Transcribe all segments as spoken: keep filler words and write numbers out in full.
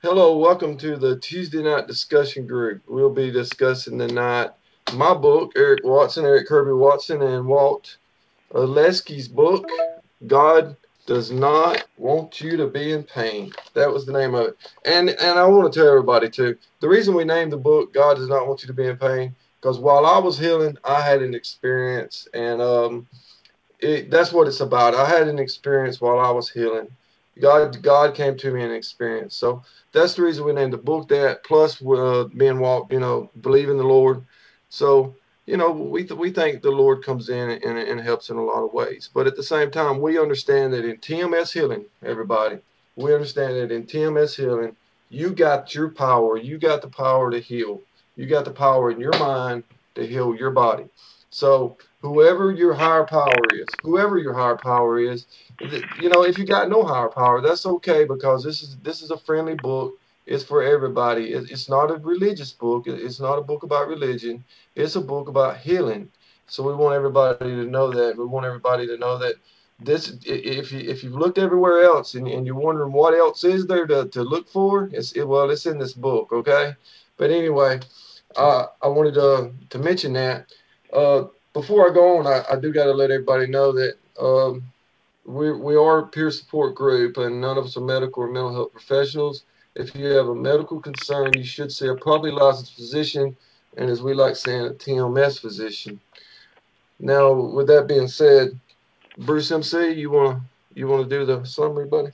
Hello, welcome to the Tuesday night discussion group. We'll be discussing tonight my book, Eric Watson, Eric Kirby Watson, and Walt Oleski's book, God Does Not Want You to Be in Pain. That was the name of it. And and I want to tell everybody too, the reason we named the book God Does Not Want You to Be in Pain, because while I was healing, I had an experience, and um, it, that's what it's about. I had an experience while I was healing. God, God came to me in an experience. So that's the reason we named the book that. Plus, uh, me and Walt, you know, believe in the Lord. So you know, we th- we think the Lord comes in and, and helps in a lot of ways. But at the same time, we understand that in T M S healing, everybody, we understand that in T M S healing, you got your power. You got the power to heal. You got the power in your mind to heal your body. So whoever your higher power is, whoever your higher power is, you know, if you got no higher power, that's okay because this is this is a friendly book. It's for everybody. It's not a religious book. It's not a book about religion. It's a book about healing. So we want everybody to know that. We want everybody to know that this. If you if you've looked everywhere else and, and you're wondering what else is there to, to look for, it's it, well, it's in this book. Okay. But anyway, uh, I wanted to to mention that. Uh, Before I go on, I, I do got to let everybody know that um, we we are a peer support group, and none of us are medical or mental health professionals. If you have a medical concern, you should see a properly licensed physician, and as we like saying, a T M S physician. Now, with that being said, Bruce M C, you wanna you wanna do the summary, buddy?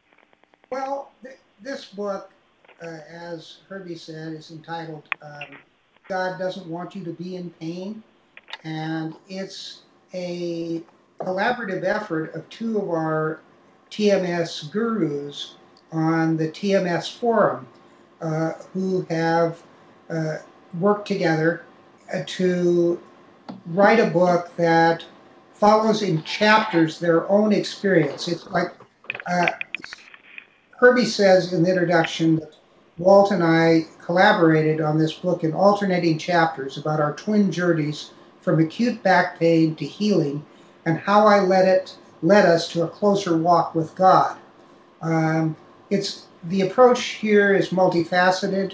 Well, th- this book, uh, as Herbie said, is entitled um, God Doesn't Want You to Be in Pain. And it's a collaborative effort of two of our T M S gurus on the T M S forum uh, who have uh, worked together uh, to write a book that follows in chapters their own experience. It's like uh, Kirby says in the introduction that Walt and I collaborated on this book in alternating chapters about our twin journeys from acute back pain to healing and how I led it led us to a closer walk with God. Um, it's the approach here is multifaceted,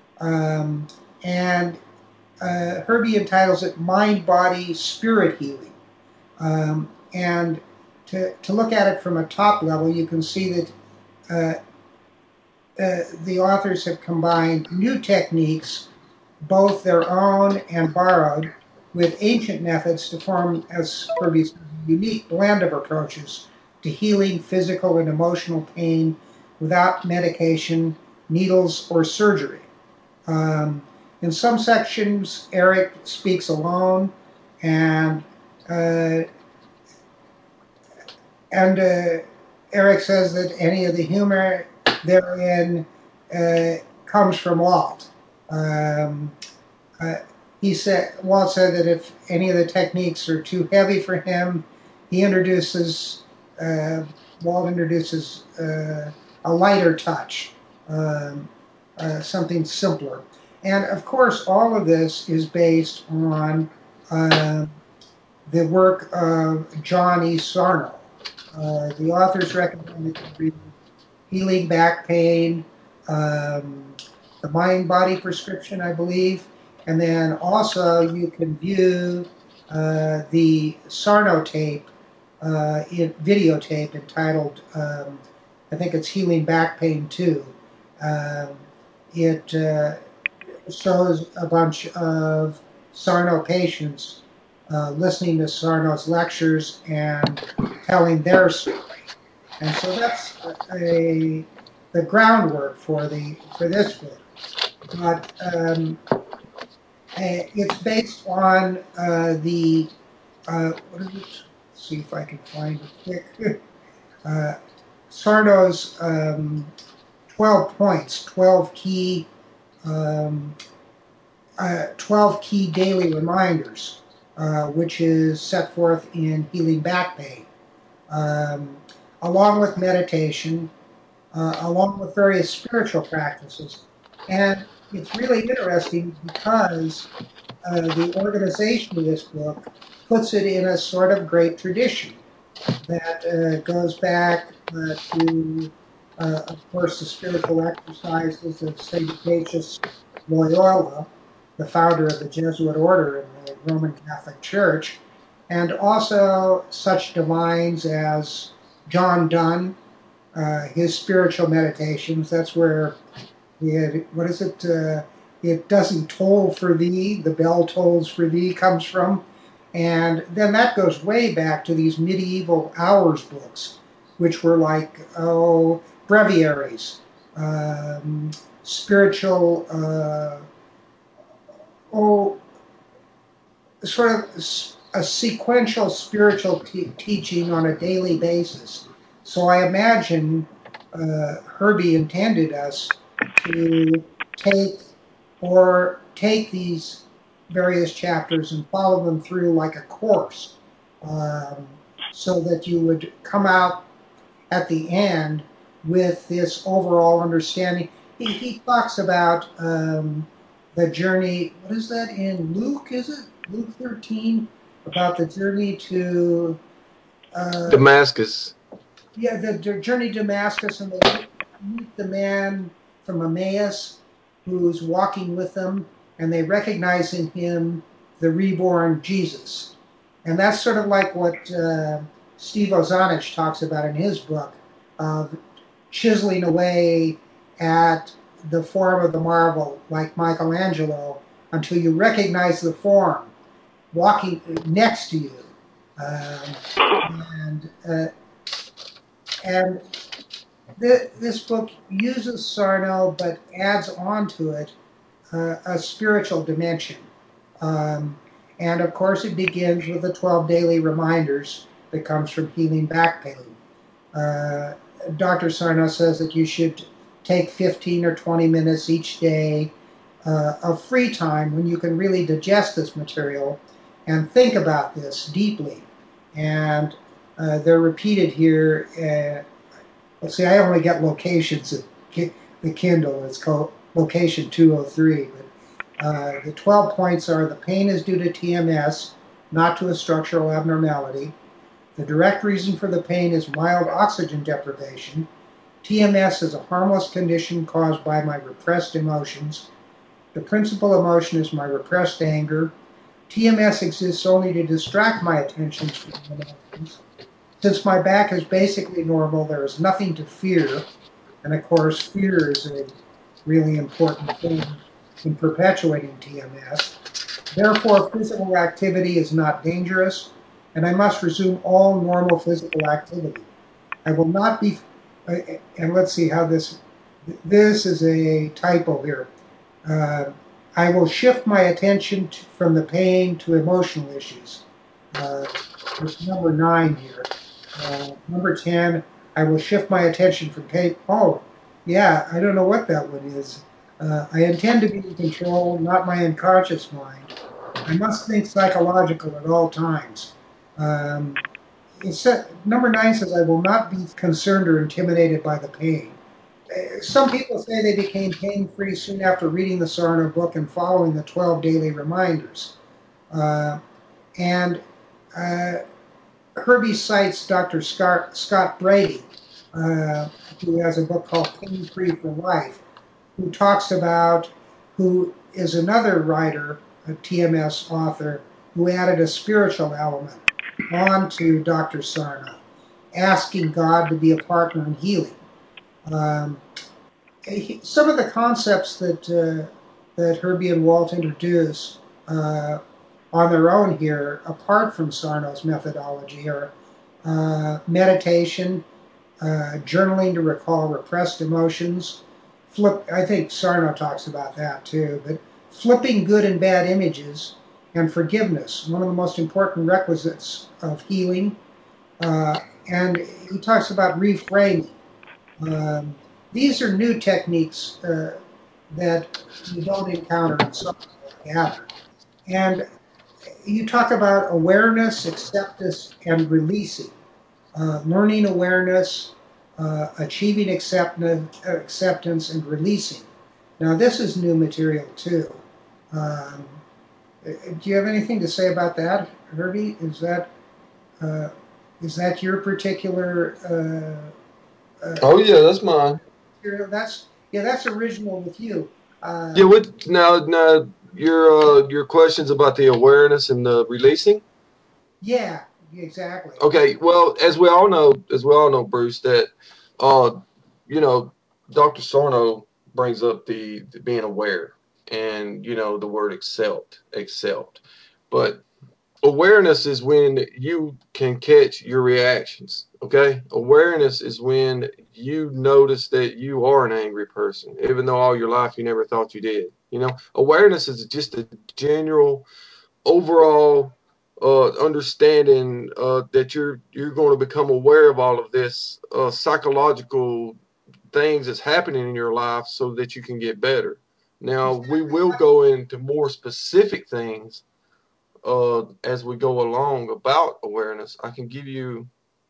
um, and uh, Herbie entitles it "Mind, Body, Spirit Healing." Um, and to, to look at it from a top level, you can see that uh, uh, the authors have combined new techniques, both their own and borrowed, with ancient methods to form, as Herbie says, a unique blend of approaches to healing physical and emotional pain without medication, needles, or surgery. Um, in some sections, Eric speaks alone, and uh, and uh, Eric says that any of the humor therein uh, comes from Walt. Um, uh, he said Walt said that if any of the techniques are too heavy for him, he introduces uh, Walt introduces uh, a lighter touch, um, uh, something simpler. And of course, all of this is based on uh, the work of John E. Sarno. Uh, the authors recommend that you read Healing Back Pain, um, the Mind Body Prescription, I believe. And then also you can view uh, the Sarno tape, uh, in, videotape entitled, um, I think it's Healing Back Pain two. Um, it uh, shows a bunch of Sarno patients uh, listening to Sarno's lectures and telling their story. And so that's a the groundwork for the for this book. But um, eh, it's based on uh, the uh, what is it? Let's see if I can find it quick. uh, Sarno's um, twelve points, twelve key um, uh, twelve key daily reminders, uh, which is set forth in Healing Back Pain, um, along with meditation, uh, along with various spiritual practices. And it's really interesting because uh, the organization of this book puts it in a sort of great tradition that uh, goes back uh, to Uh, of course, the spiritual exercises of Saint Ignatius Loyola, the founder of the Jesuit order in the Roman Catholic Church, and also such divines as John Donne, uh, his spiritual meditations. That's where he had, what is it? Uh, it doesn't toll for thee, the bell tolls for thee comes from. And then that goes way back to these medieval hours books, which were like, oh, breviaries, um, spiritual, uh, oh, sort of a sequential spiritual te- teaching on a daily basis. So I imagine uh, Herbie intended us to take or take these various chapters and follow them through like a course, um, so that you would come out at the end with this overall understanding. He, he talks about um, the journey, what is that in Luke, is it? Luke thirteen? About the journey to, uh, Damascus. yeah, the, the journey to Damascus, and they meet, meet the man from Emmaus who's walking with them, and they recognize in him the reborn Jesus. And that's sort of like what uh, Steve Ozanich talks about in his book of chiseling away at the form of the marble like Michelangelo until you recognize the form walking next to you. Um, and uh, and th- this book uses Sarno but adds onto it uh, a spiritual dimension. Um, and of course, it begins with the twelve daily reminders that comes from healing back pain. Uh, Doctor Sarno says that you should take fifteen or twenty minutes each day uh, of free time when you can really digest this material and think about this deeply. And uh, they're repeated here. Uh, let's see, I only get locations at the Kindle. It's called location two oh three. But uh, the twelve points are: the pain is due to T M S, not to a structural abnormality. The direct reason for the pain is mild oxygen deprivation. T M S is a harmless condition caused by my repressed emotions. The principal emotion is my repressed anger. T M S exists only to distract my attention from the emotions. Since my back is basically normal, there is nothing to fear. And of course, fear is a really important thing in perpetuating T M S. Therefore, physical activity is not dangerous, and I must resume all normal physical activity. I will not be, and let's see how this, this is a typo here. Uh, I will shift my attention to, from the pain to emotional issues. Uh, it's number nine here. Uh, number ten, I will shift my attention from pain. Oh, yeah, I don't know what that one is. Uh, I intend to be in control, not my unconscious mind. I must think psychological at all times. Um, it said, number nine says, I will not be concerned or intimidated by the pain. Uh, Some people say they became pain-free soon after reading the Sarno book and following the twelve daily reminders. Uh, and uh, Herbie cites Doctor Scott, Scott Brady, uh, who has a book called Pain Free for Life, who talks about, who is another writer, a T M S author, who added a spiritual element onto Doctor Sarno, asking God to be a partner in healing. Um, he, some of the concepts that uh, that Herbie and Walt introduce uh, on their own here, apart from Sarno's methodology, are uh, meditation, uh, journaling to recall repressed emotions. Flip, I think Sarno talks about that too, but flipping good and bad images, and forgiveness, one of the most important requisites of healing. Uh, and he talks about reframing. Um, these are new techniques uh, that you don't encounter in Sarno, I gather. And you talk about awareness, acceptance, and releasing. Uh, learning awareness, uh, achieving acceptance, acceptance, and releasing. Now, this is new material too. Um, do you have anything to say about that, Herbie? Is that uh, is that your particular Uh, Oh yeah, that's mine. that's yeah, that's original with you. Yeah, Uh, what now? Now your uh, your questions about the awareness and the releasing. yeah, exactly. Okay, well, as we all know, as we all know, Bruce, that uh, you know, Doctor Sarno brings up the, the being aware, and you know the word accept, accept. But awareness is when you can catch your reactions. Okay, awareness is when you notice that you are an angry person, even though all your life you never thought you did. You know, awareness is just a general overall uh, understanding uh, that you're you're going to become aware of all of this uh, psychological things that's happening in your life so that you can get better. Now we will go into more specific things uh, as we go along about awareness. I can give you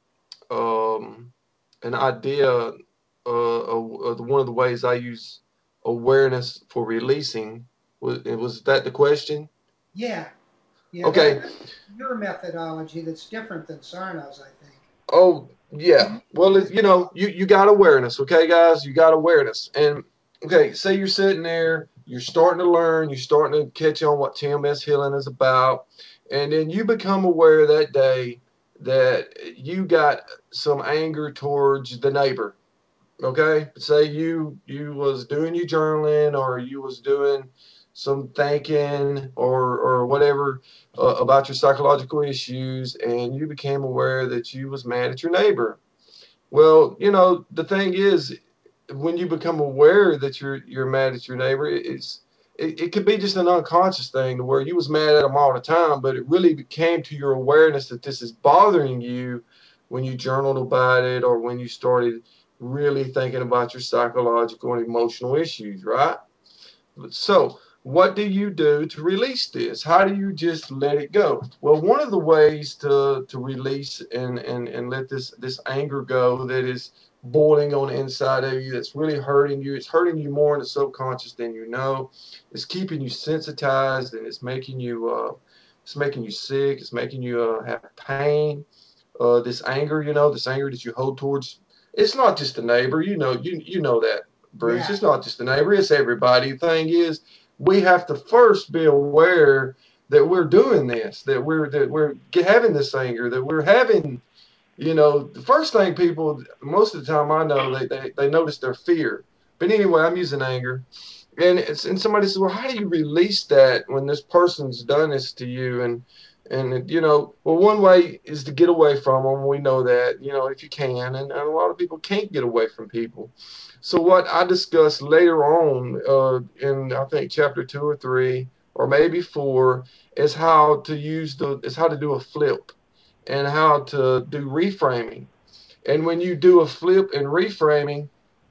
um, an idea uh, of, of one of the ways I use awareness for releasing. Was, was that the question? Yeah, yeah, that Okay. that's your methodology that's different than Sarno's, I think. Oh yeah. Well, it, you know, you you got awareness, okay, guys. You got awareness, and okay. Say you're sitting there, you're starting to learn, you're starting to catch on what T M S healing is about, and then you become aware that day that you got some anger towards the neighbor. Okay, say you you was doing your journaling or you was doing some thinking or or whatever uh, about your psychological issues, and you became aware that you was mad at your neighbor. Well, you know the thing is, when you become aware that you're you're mad at your neighbor, it's it, it could be just an unconscious thing to where you was mad at them all the time, but it really came to your awareness that this is bothering you when you journaled about it or when you started really thinking about your psychological and emotional issues, right? So, what do you do to release this? How do you just let it go? Well, one of the ways to, to release and, and, and let this, this anger go that is boiling on the inside of you, that's really hurting you, it's hurting you more in the subconscious than you know, it's keeping you sensitized and it's making you, uh, it's making you sick, it's making you uh, have pain. Uh, this anger, you know, this anger that you hold towards, it's not just the neighbor, you know, you, you know that, Bruce. Yeah, It's not just the neighbor, it's everybody. The thing is, we have to first be aware that we're doing this, that we're that we're having this anger, that we're having, you know, the first thing people most of the time I know they they, they notice their fear. But anyway, I'm using anger. And it's, and somebody says, well, how do you release that when this person's done this to you? And and you know, well, one way is to get away from them. We know that, you know, if you can, and, and a lot of people can't get away from people. So what I discussed later on uh, in I think chapter two or three or maybe four is how to use the is how to do a flip and how to do reframing. And when you do a flip and reframing,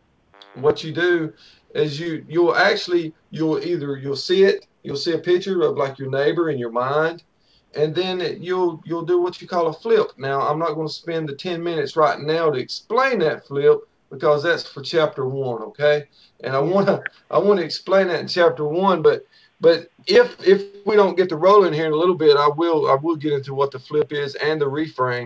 what you do is you you'll actually you'll either you'll see it you'll see a picture of like your neighbor in your mind, and then you'll you'll do what you call a flip. Now I'm not going to spend the ten minutes right now to explain that flip because that's for chapter one, okay? And i yeah, want to i want to explain that in chapter one, but but if if we don't get to rolling here in a little bit, i will i will get into what the flip is and the reframe.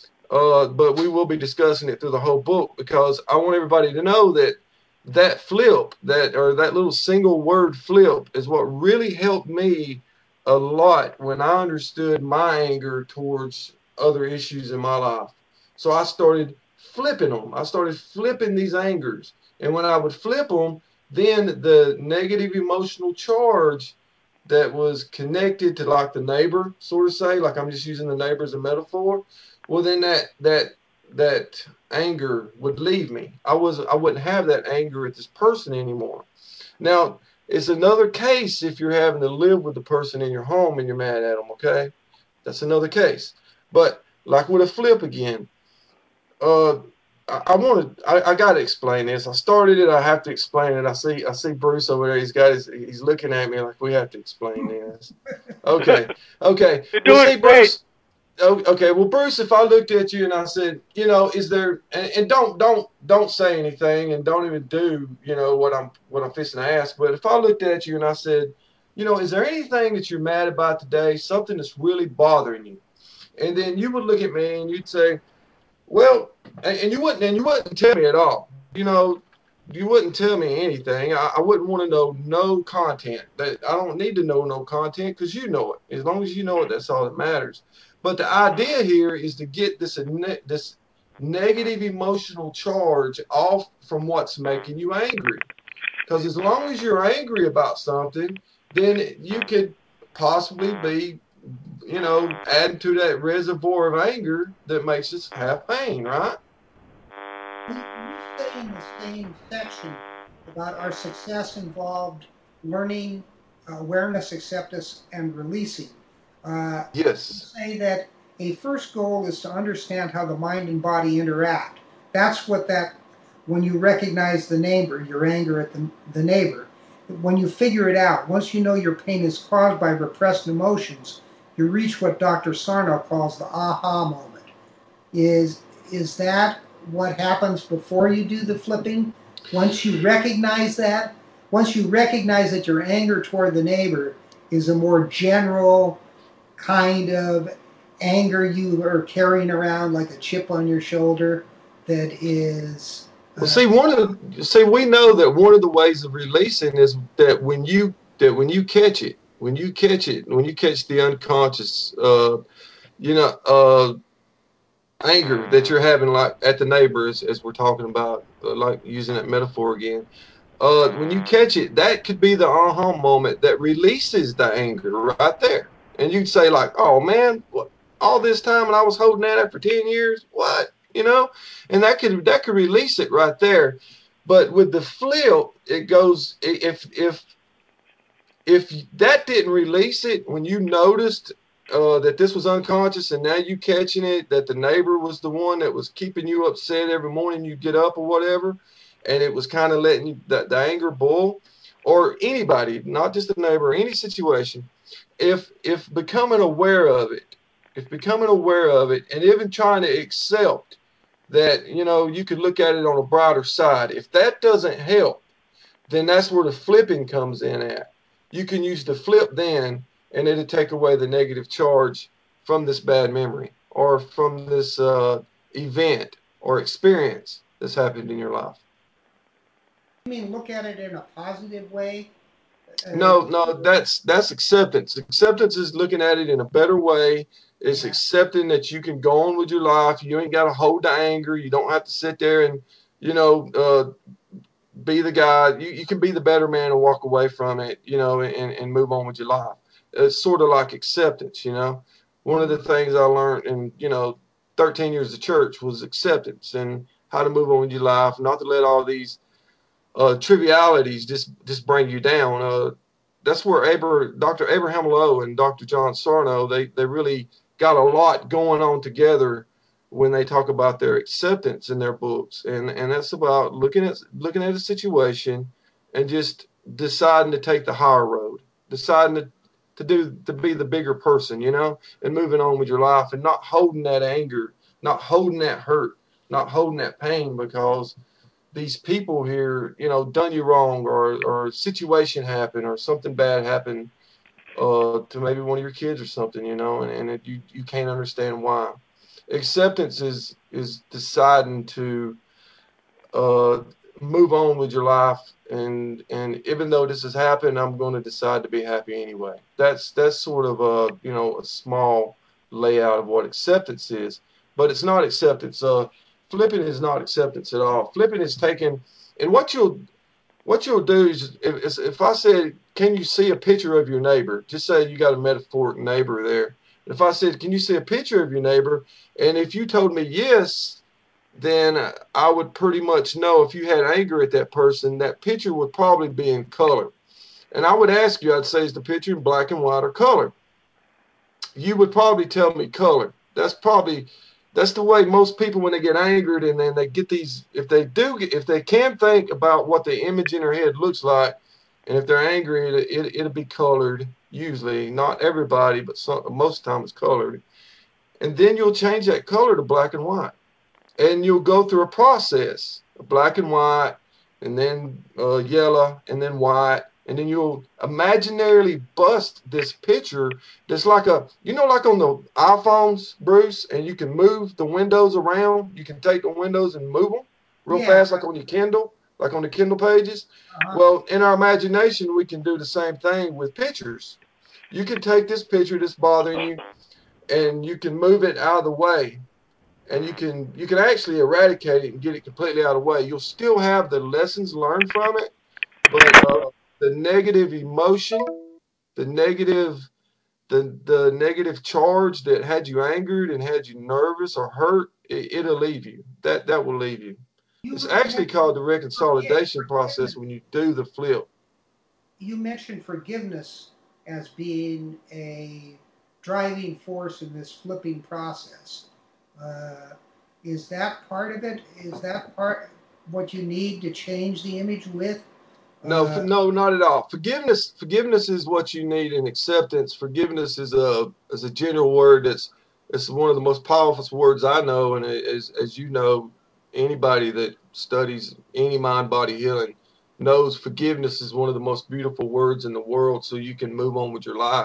Uh, but we will be discussing it through the whole book because I want everybody to know that that flip, that or that little single word flip, is what really helped me a lot when I understood my anger towards other issues in my life. So I started flipping them. I started flipping these angers, and when I would flip them, then the negative emotional charge that was connected to like the neighbor, sort of say, like I'm just using the neighbor as a metaphor, well then that that that anger would leave me. I was I wouldn't have that anger at this person anymore. Now it's another case if you're having to live with the person in your home and you're mad at them. Okay, that's another case. But like with a flip again, uh, I, I want to. I, I got to explain this. I started it. I have to explain it. I see. I see Bruce over there. He's got his. He's looking at me like we have to explain this. Okay. Okay. You're Well, doing see, great. Bruce. Oh, okay, well, Bruce, if I looked at you and I said, you know, is there, and, and don't don't don't say anything and don't even do, you know, what I'm what I'm fixing to ask. But if I looked at you and I said, you know, is there anything that you're mad about today? Something that's really bothering you? And then you would look at me and you'd say, Well, and, and you wouldn't, and you wouldn't tell me at all. You know, you wouldn't tell me anything. I, I wouldn't want to know no content. That I don't need to know no content because you know it. As long as you know it, that's all that matters. But the idea here is to get this ne- this negative emotional charge off from what's making you angry. Because as long as you're angry about something, then you could possibly be, you know, adding to that reservoir of anger that makes us have pain, right? You, you say in the same section about our success involved learning, uh, awareness, acceptance, and releasing. Uh, you Yes. say that a first goal is to understand how the mind and body interact. That's what that, when you recognize the neighbor, your anger at the, the neighbor, when you figure it out, once you know your pain is caused by repressed emotions, you reach what Doctor Sarno calls the aha moment. Is is that what happens before you do the flipping? Once you recognize that, once you recognize that your anger toward the neighbor is a more general kind of anger you are carrying around like a chip on your shoulder that is Well, uh, see, one of the, see, we know that one of the ways of releasing is that when you that when you catch it, when you catch it, when you catch the unconscious, uh, you know, uh, anger that you're having, like at the neighbors, as we're talking about, uh, like using that metaphor again. Uh, when you catch it, that could be the aha moment that releases the anger right there. And you'd say like, "Oh man, what, all this time and I was holding that up for ten years? What?" You know? And that could that could release it right there. But with the flip, it goes if if if that didn't release it when you noticed uh, that this was unconscious and now you catching it that the neighbor was the one that was keeping you upset every morning you get up or whatever, and it was kind of letting you the, the anger boil, or anybody, not just the neighbor, any situation, if if becoming aware of it, if becoming aware of it and even trying to accept that, you know, you could look at it on a brighter side, if that doesn't help, then that's where the flipping comes in at. You can use the flip then, and it'll take away the negative charge from this bad memory or from this uh, event or experience that's happened in your life. I mean, look at it in a positive way. Uh, No, no, that's that's acceptance. Acceptance is looking at it in a better way. It's yeah. accepting that you can go on with your life. You ain't got to hold the anger. You don't have to sit there and, you know, uh, be the guy. You, you can be the better man and walk away from it, you know, and, and move on with your life. It's sort of like acceptance, you know. One of the things I learned in, you know, thirteen years of church was acceptance and how to move on with your life, not to let all these uh, trivialities just just bring you down. Uh, that's where Aber, Doctor Abraham Lowe and Doctor John Sarno, they they really got a lot going on together when they talk about their acceptance in their books, and and that's about looking at looking at a situation and just deciding to take the higher road, deciding to to do to be the bigger person, you know, and moving on with your life and not holding that anger, not holding that hurt, not holding that pain because these people here, you know, done you wrong, or or a situation happened or something bad happened uh, to maybe one of your kids or something, you know, and, and it, you you can't understand why. Acceptance is is deciding to uh, move on with your life, and and even though this has happened, I'm going to decide to be happy anyway. That's that's sort of a, you know, a small layout of what acceptance is, but it's not acceptance. Uh, flipping is not acceptance at all. Flipping is taking, and what you'll what you'll do is if, if I said, can you see a picture of your neighbor? Just say you got a metaphoric neighbor there. If I said, can you see a picture of your neighbor? And if you told me yes, then I would pretty much know if you had anger at that person, that picture would probably be in color. And I would ask you, I'd say, is the picture in black and white or color? You would probably tell me color. That's probably that's the way most people, when they get angered and then they get these, if they do get, if they can think about what the image in their head looks like, and if they're angry, it, it, it'll be colored usually. Not everybody, but some, most of the time it's colored. And then you'll change that color to black and white, and you'll go through a process of black and white, and then uh, yellow, and then white, and then you'll imaginarily bust this picture that's like a, you know, like on the iPhones, Bruce, and you can move the windows around. You can take the windows and move them real Yeah. fast, like on your Kindle, like on the Kindle pages. Uh-huh. Well, in our imagination, we can do the same thing with pictures. You can take this picture that's bothering you, and you can move it out of the way, and you can you can actually eradicate it and get it completely out of the way. You'll still have the lessons learned from it, but uh, the negative emotion, the negative the the negative charge that had you angered and had you nervous or hurt, it, it'll leave you. That that will leave you. You It's you actually mentioned called the forgive- reconciliation process forgiveness. when you do the flip. You mentioned forgiveness as being a driving force in this flipping process. Uh, is that part of it? Is that part what you need to change the image with? No, Uh, no, not at all. Forgiveness, forgiveness is what you need, and acceptance. Forgiveness is a is a general word that's it's one of the most powerful words I know, and as as you know, anybody that studies any mind body healing knows forgiveness is one of the most beautiful words in the world. So you can move on with your life.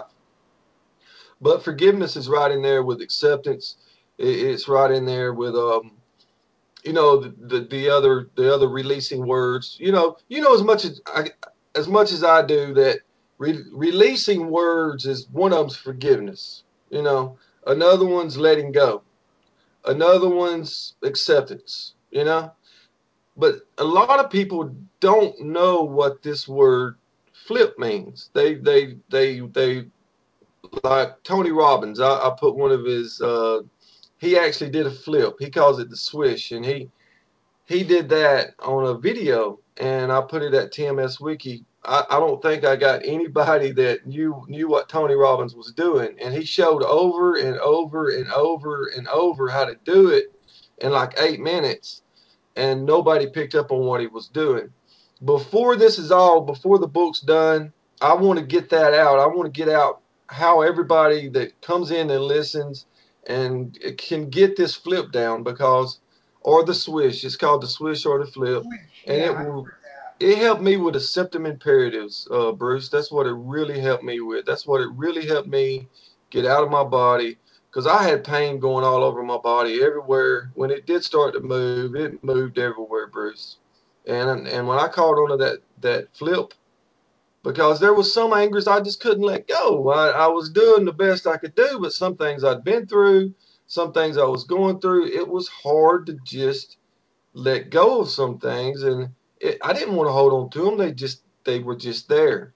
But forgiveness is right in there with acceptance. It's right in there with um, you know the, the the other the other releasing words. You know, you know as much as I as much as I do that re- releasing words is one of them's forgiveness. You know, another one's letting go. Another one's acceptance. You know, but a lot of people don't know what this word flip means. They they they they like Tony Robbins. I, I put one of his. Uh, he actually did a flip. He calls it the swish, and he he did that on a video, and I put it at T M S Wiki. I, I don't think I got anybody that knew knew what Tony Robbins was doing, and he showed over and over and over and over how to do it in like eight minutes, and nobody picked up on what he was doing. Before this is all, before the book's done, I want to get that out. I want to get out how everybody that comes in and listens and can get this flip down, because or the swish. It's called the swish or the flip, Switch, and yeah, it I will. heard that. It helped me with the symptom imperatives, uh, Bruce. That's what it really helped me with. That's what it really helped me get out of my body, because I had pain going all over my body everywhere. When it did start to move, it moved everywhere, Bruce. And and when I caught onto that that flip, because there was some angers I just couldn't let go. I, I was doing the best I could do, but some things I'd been through, some things I was going through, it was hard to just let go of some things, and it, I didn't want to hold on to them. They just they were just there.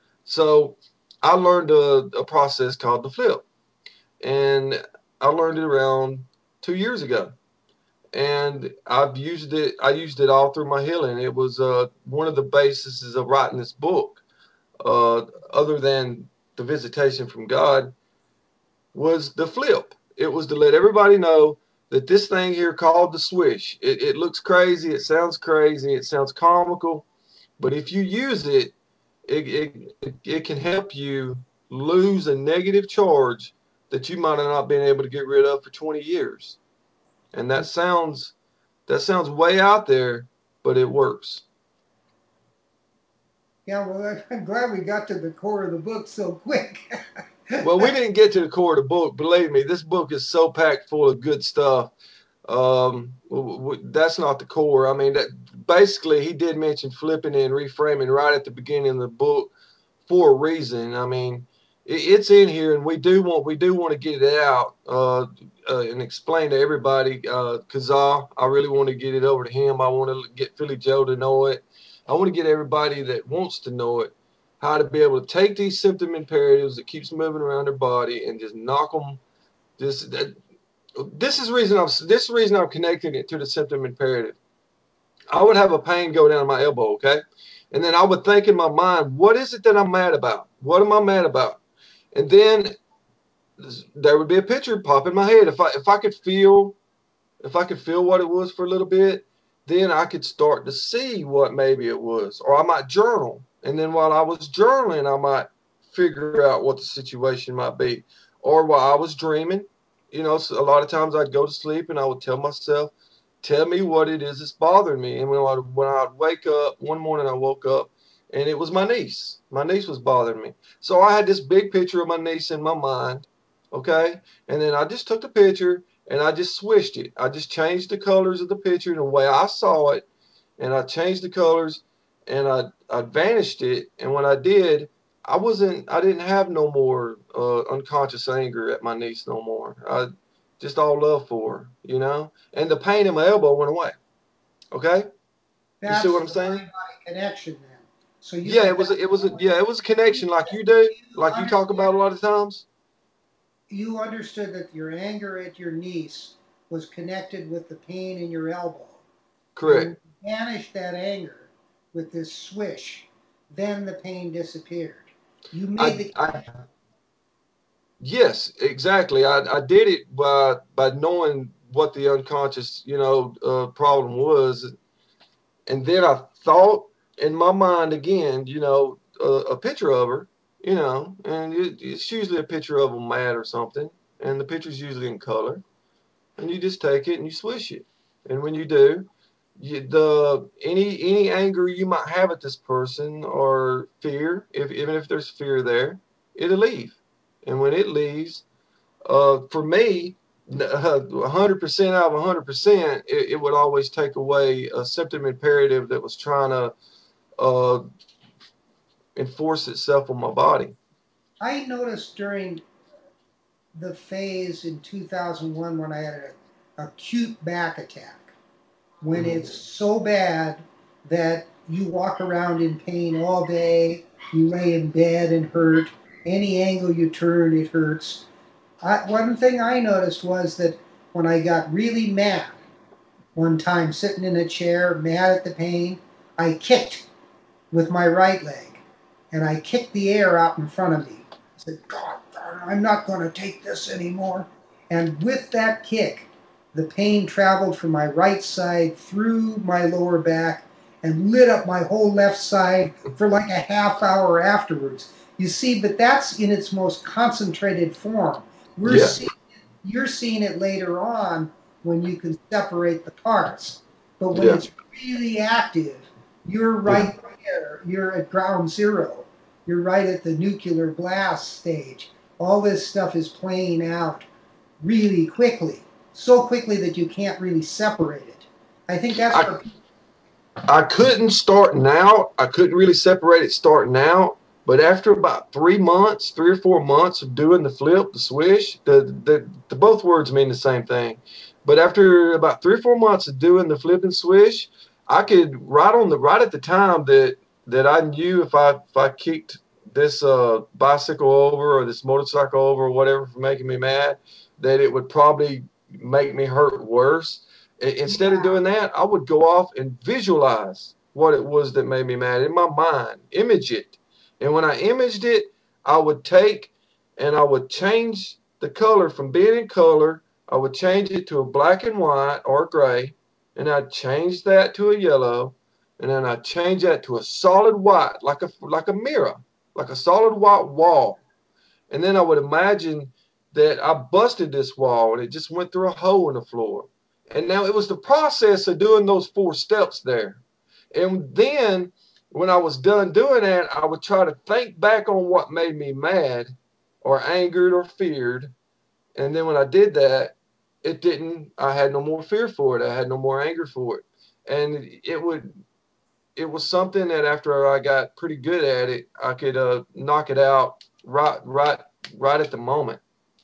So I learned a, a process called the flip, and I learned it around two years ago, and I've used it. I used it all through my healing. It was uh, one of the bases of writing this book. Uh, other than the visitation from God, was the flip. It was to let everybody know that this thing here called the swish. It, it looks crazy. It sounds crazy. It sounds comical. But if you use it, it, it, it can help you lose a negative charge that you might have not been able to get rid of for twenty years. And that sounds that sounds way out there, but it works. Yeah, well, I'm glad we got to the core of the book so quick. Well, we didn't get to the core of the book. Believe me, this book is so packed full of good stuff. Um, w- w- that's not the core. I mean, that basically he did mention flipping and reframing right at the beginning of the book for a reason. I mean, it, it's in here, and we do want we do want to get it out uh, uh, and explain to everybody. Uh, Kazaa, I really want to get it over to him. I want to get Philly Joe to know it. I want to get everybody that wants to know it how to be able to take these symptom imperatives that keeps moving around their body and just knock them. Just that, this is reason I'm this is reason I'm connecting it to the symptom imperative. I would have a pain go down my elbow, okay? And then I would think in my mind, what is it that I'm mad about? What am I mad about? And then there would be a picture pop in my head. If I if I could feel if I could feel what it was for a little bit, then I could start to see what maybe it was. Or I might journal. And then while I was journaling, I might figure out what the situation might be. Or while I was dreaming, you know, so a lot of times I'd go to sleep and I would tell myself, tell me what it is that's bothering me. And when I'd, when I'd wake up, one morning I woke up and it was my niece. My niece was bothering me. So I had this big picture of my niece in my mind, okay? And then I just took the picture and I just swished it. I just changed the colors of the picture in the way I saw it, and I changed the colors and I, I vanished it. And when I did, I wasn't, I didn't have no more uh, unconscious anger at my niece no more. I just all love for her, you know? And the pain in my elbow went away, okay? You see That's what I'm the saying? mind-body connection then. So you Yeah, could it was, a, it was, a, yeah, it was a connection like you do, you like you talk understand about a lot of times. you understood that your anger at your niece was connected with the pain in your elbow. And when Correct. you banished that anger with this swish, then the pain disappeared. You made I, the I, yes, exactly. I, I did it by by knowing what the unconscious, you know, uh, problem was, and then I thought in my mind again, you know, a, a picture of her, you know, and it, it's usually a picture of a mat or something, and the picture's usually in color, and you just take it and you swish it, and when you do, you, the any any anger you might have at this person or fear, if even if there's fear there, it'll leave, and when it leaves, uh, for me, one hundred percent out of one hundred percent, it, it would always take away a symptom imperative that was trying to uh, enforce itself on my body. I noticed during the phase in two thousand one when I had an acute back attack, when Hmm. it's so bad that you walk around in pain all day, you lay in bed and hurt, any angle you turn, it hurts. I, one thing I noticed was that when I got really mad, one time sitting in a chair, mad at the pain, I kicked with my right leg, and I kicked the air out in front of me. I said, God, I'm not going to take this anymore. And with that kick, the pain traveled from my right side through my lower back and lit up my whole left side for like a half hour afterwards. You see, but that's in its most concentrated form. We're Yeah, seeing, you're seeing it later on when you can separate the parts. But when yeah, it's really active, you're yeah. right there. You're at ground zero. You're right at the nuclear blast stage. All this stuff is playing out really quickly, so quickly that you can't really separate it. I think that's I where I couldn't start now. I couldn't really separate it starting out. But after about three months, three or four months of doing the flip, the swish, the, the, the both words mean the same thing. But after about three or four months of doing the flip and swish, I could right on the right at the time that that I knew if I if I kicked this uh, bicycle over or this motorcycle over or whatever for making me mad, that it would probably make me hurt worse. Instead of yeah, doing that, I would go off and visualize what it was that made me mad in my mind, image it. And when I imaged it, I would take and I would change the color from being in color. I would change it to a black and white or gray, and I'd change that to a yellow, and then I'd change that to a solid white, like a like a mirror, like a solid white wall. And then I would imagine that I busted this wall and it just went through a hole in the floor. And now it was the process of doing those four steps there. And then when I was done doing that, I would try to think back on what made me mad or angered or feared. And then when I did that, it didn't, I had no more fear for it. I had no more anger for it. And it would, it was something that after I got pretty good at it, I could uh, knock it out right, right, right at the moment.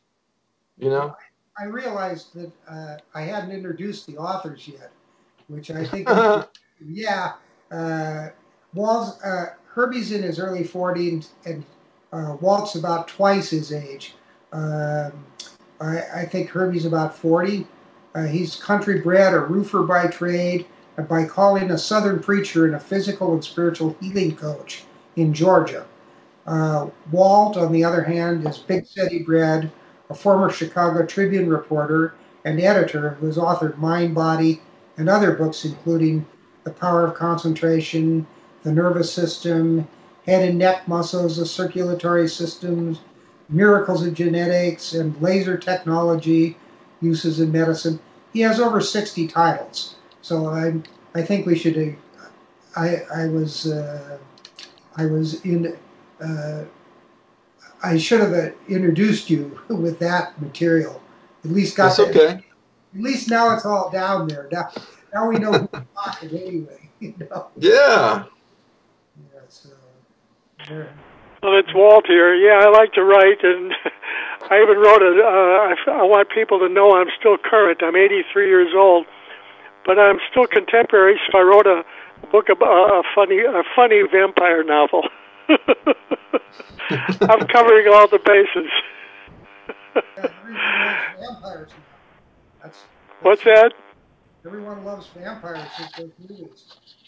You know. I realized that uh, I hadn't introduced the authors yet, which I think we should. Yeah, uh, Walt's uh, Herbie's in his early forties, and uh, Walt's about twice his age. Um, I, I think Herbie's about forty. Uh, he's country bred, a roofer by trade, and by calling a Southern preacher and a physical and spiritual healing coach in Georgia. Uh, Walt, on the other hand, is big city bred, a former Chicago Tribune reporter and editor who has authored Mind, Body, and other books, including The Power of Concentration, The Nervous System, Head and Neck Muscles, The Circulatory Systems, Miracles of Genetics, and Laser Technology Uses in Medicine. He has over sixty titles. So I, I think we should. Uh, I, I was. Uh, I was in. Uh, I should have uh, introduced you with that material. At least got That's that. okay. At least now it's all down there. Now, now we know who's talking anyway. You know. Yeah. Yeah. So there. Well, it's Walt here. Yeah, I like to write, and I even wrote a. Uh, I, I want people to know I'm still current. I'm eighty-three years old, but I'm still contemporary. So I wrote a book about a funny, a funny vampire novel. I'm covering all the bases. Yeah, everyone loves vampires now. That's, that's What's that? Everyone loves vampires since those movies.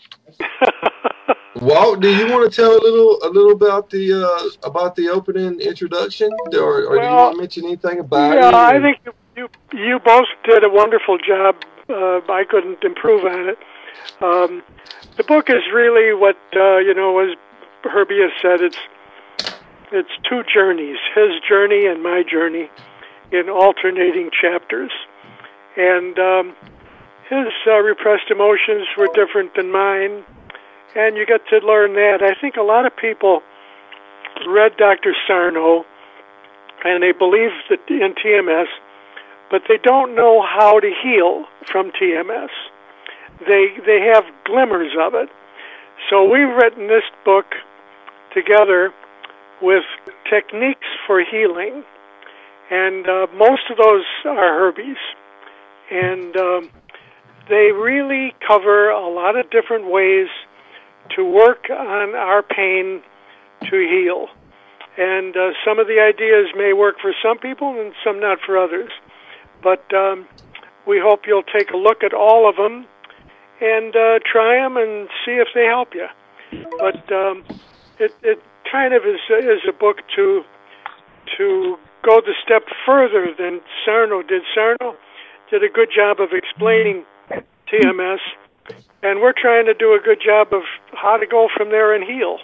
Walt, do you want to tell a little a little about the uh, about the opening introduction, or, or do you Well, want to mention anything about yeah, it? I Or? think you, you you both did a wonderful job. Uh, I couldn't improve on it. Um, the book is really what uh, you know, as Herbie has said. It's it's two journeys: his journey and my journey, in alternating chapters. And um, his uh, repressed emotions were different than mine, and you get to learn that. I think a lot of people read Doctor Sarno, and they believe that in T M S, but they don't know how to heal from T M S. They they have glimmers of it. So we've written this book together with techniques for healing, and uh, most of those are Herbie's. And um, they really cover a lot of different ways to work on our pain to heal. And uh, some of the ideas may work for some people and some not for others. But um, we hope you'll take a look at all of them and uh, try them and see if they help you. But um, it, it kind of is, is a book to to go the step further than Sarno did. Sarno did a good job of explaining T M S, and we're trying to do a good job of how to go from there and heal.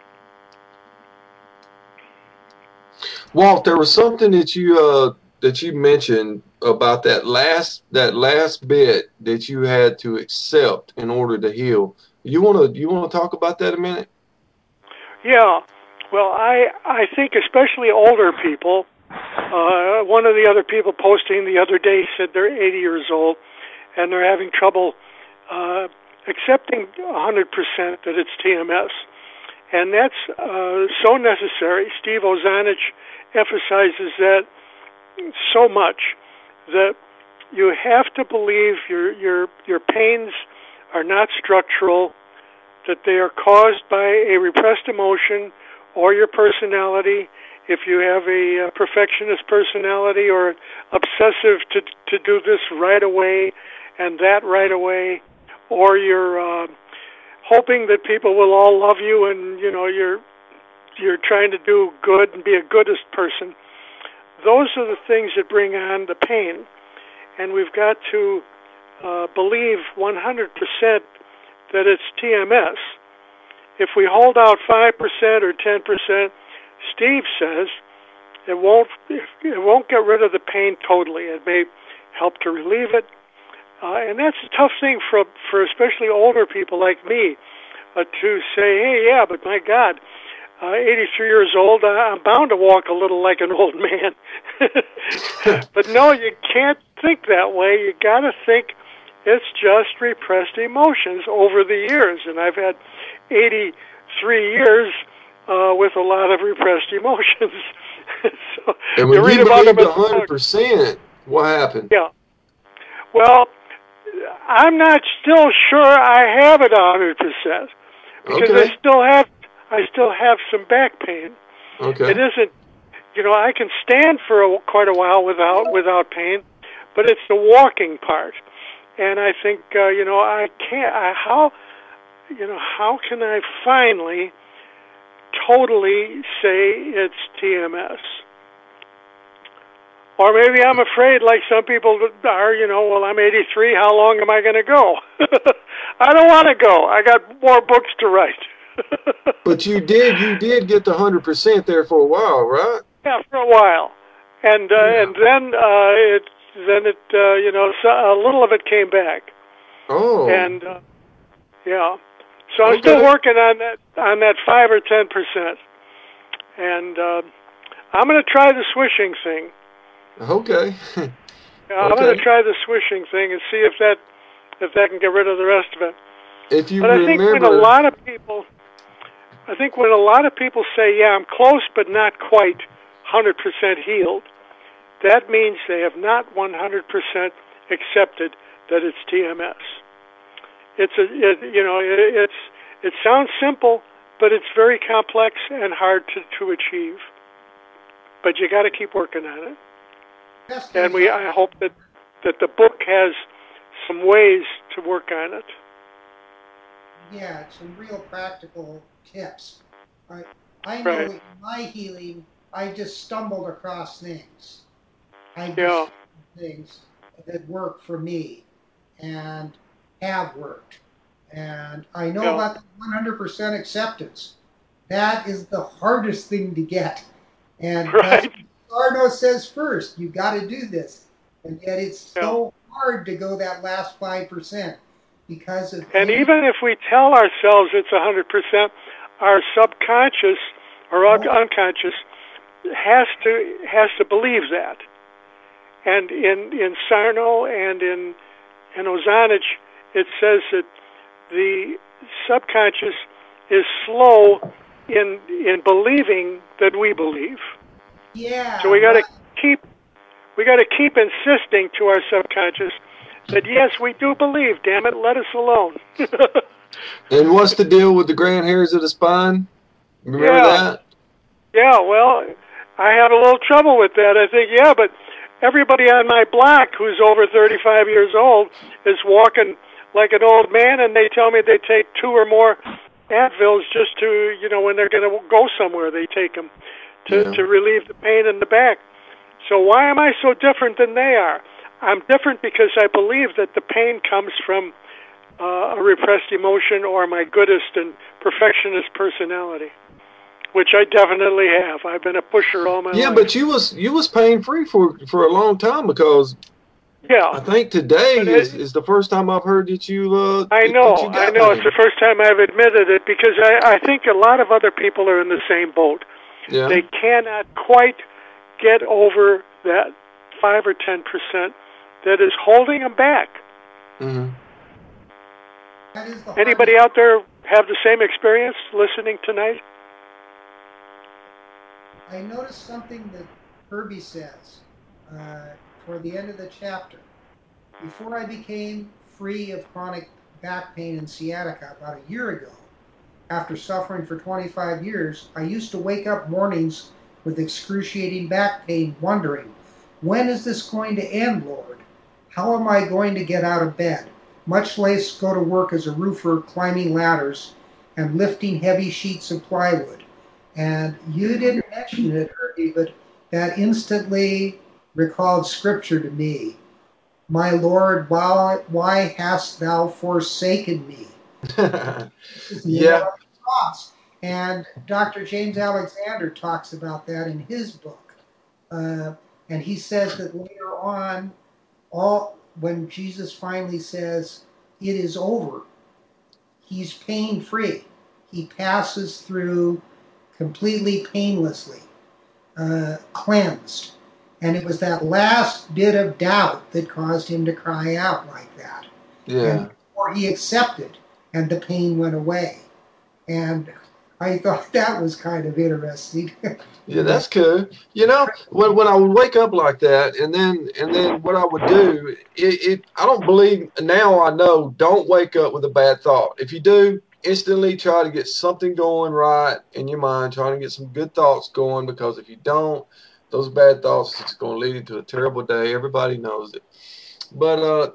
Walt, there was something that you uh, that you mentioned about that last that last bit that you had to accept in order to heal. You wanna you wanna talk about that a minute? Yeah. Well, I I think especially older people. Uh, one of the other people posting the other day said they're eighty years old and they're having trouble uh, accepting one hundred percent that it's T M S. And that's uh, so necessary. Steve Ozanich emphasizes that so much, that you have to believe your your your pains are not structural, that they are caused by a repressed emotion or your personality. If you have a, a perfectionist personality or obsessive to to do this right away and that right away, or you're uh, hoping that people will all love you and you know you're you're trying to do good and be a goodest person, those are the things that bring on the pain. And we've got to uh, believe one hundred percent that it's T M S. If we hold out five percent or ten percent, Steve says it won't it won't get rid of the pain totally. It may help to relieve it, uh, and that's a tough thing for for especially older people like me uh, to say, hey, yeah, but my God, uh, eighty-three years old, I'm bound to walk a little like an old man. But no, you can't think that way. You got to think it's just repressed emotions over the years, and I've had eighty-three years Uh, with a lot of repressed emotions. So and when you read you about them believed in the one hundred book. percent, what happened? Yeah. Well, I'm not still sure I have it one hundred percent because Okay. I still have I still have some back pain. Okay. It isn't, you know, I can stand for a, quite a while without without pain, but it's the walking part. And I think, uh, you know, I can't. I, how, you know, how can I finally totally say it's T M S? Or maybe I'm afraid, like some people are, you know, well, I'm eighty-three, how long am I going to go? I don't want to go. I got more books to write. But you did, you did get the one hundred percent there for a while, right? Yeah, for a while. And uh, Yeah. and then uh, it, then it, uh, you know, so a little of it came back. Oh. And, uh, yeah. So I'm Okay. still working on that on that five or ten percent, and uh, I'm going to try the swishing thing. Okay. I'm Okay. going to try the swishing thing and see if that if that can get rid of the rest of it. If you But I think when a remember, lot of people, I think when a lot of people say, "Yeah, I'm close, but not quite one hundred percent healed," that means they have not one hundred percent accepted that it's T M S. It's a, it, you know, it, it's it sounds simple, but it's very complex and hard to, to achieve. But you got to keep working on it. Best And things we, I- I hope that that the book has some ways to work on it. Yeah, some real practical tips. I, I know Right. that in my healing, I just stumbled across things. I just Yeah. things that work for me and have worked. And I know Yeah. about the one hundred percent acceptance. That is the hardest thing to get. And that's Right. what Sarno says first. You got to do this. And yet it's Yeah. so hard to go that last five percent because of And any, even if we tell ourselves it's one hundred percent, our subconscious or un- unconscious has to has to believe that. And in in Sarno and in in Ozanich, it says that the subconscious is slow in in believing that we believe. yeah. So we got to right. keep we got to keep insisting to our subconscious that yes, we do believe. Damn it, let us alone. and what's the deal with the grand hairs of the spine? Remember Yeah. that? Yeah, well, I have a little trouble with that. I think, yeah, but everybody on my block who's over thirty-five years old is walking like an old man, and they tell me they take two or more Advils just to, you know, when they're going to go somewhere, they take them to, Yeah. to relieve the pain in the back. So why am I so different than they are? I'm different because I believe that the pain comes from uh, a repressed emotion or my goodist and perfectionist personality, which I definitely have. I've been a pusher all my Yeah, life. but you was you was pain free for for a long time because Yeah, I think today But is it- is the first time I've heard that you uh I that- know. that you I got know. It's pain. the first time I've admitted it because I, I think a lot of other people are in the same boat. Yeah. They cannot quite get over that five or ten percent that is holding them back. hmm That is the Anybody hardest. out there have the same experience listening tonight? I noticed something that Herbie says uh, toward the end of the chapter. Before I became free of chronic back pain and sciatica about a year ago, after suffering for twenty-five years, I used to wake up mornings with excruciating back pain, wondering, when is this going to end, Lord? How am I going to get out of bed? Much less go to work as a roofer, climbing ladders and lifting heavy sheets of plywood. And you didn't mention it, Herbie, but that instantly recalled scripture to me. My Lord, why, why hast thou forsaken me? This is the Yeah. end of the cross. And Doctor James Alexander talks about that in his book. Uh, and he says that later on, all when Jesus finally says, it is over, he's pain free. He passes through completely painlessly, uh, cleansed. And it was that last bit of doubt that caused him to cry out like that. Yeah. And or he accepted, and the pain went away. And I thought that was kind of interesting. Yeah, that's cool. You know, when when I would wake up like that, and then and then what I would do, it, it I don't believe now. I know don't wake up with a bad thought. If you do, instantly try to get something going right in your mind, trying to get some good thoughts going. Because if you don't, those bad thoughts it's going to lead you to a terrible day. Everybody knows it. But uh,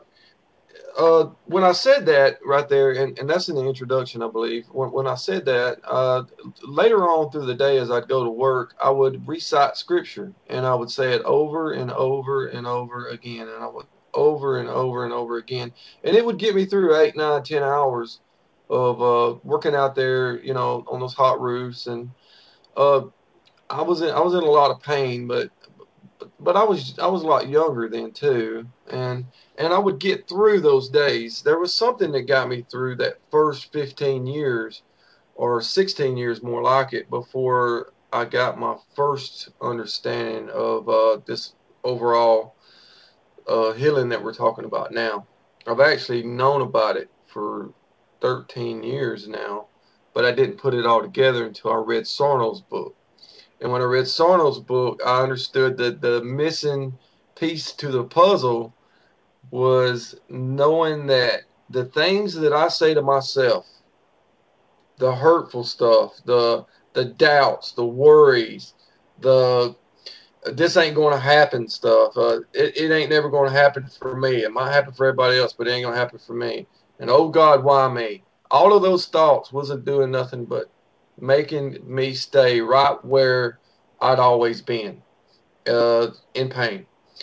uh, when I said that right there, and, and that's in the introduction, I believe. When, when I said that, uh, later on through the day as I'd go to work, I would recite scripture and I would say it over and over and over again, and I would over and over and over again, and it would get me through eight, nine, ten hours of uh, working out there, you know, on those hot roofs, and uh, I was in I was in a lot of pain, but but I was I was a lot younger then too, and and I would get through those days. There was something that got me through that first fifteen years or sixteen years more like it before I got my first understanding of uh, this overall uh, healing that we're talking about now. I've actually known about it for thirteen years now, but I didn't put it all together until I read Sarno's book. And when I read Sarno's book, I understood that the missing piece to the puzzle was knowing that the things that I say to myself, the hurtful stuff, the the doubts, the worries, the this ain't going to happen stuff. Uh, it, it ain't never going to happen for me. It might happen for everybody else, but it ain't going to happen for me. And oh God, why me? All of those thoughts wasn't doing nothing but making me stay right where I'd always been, uh, in pain.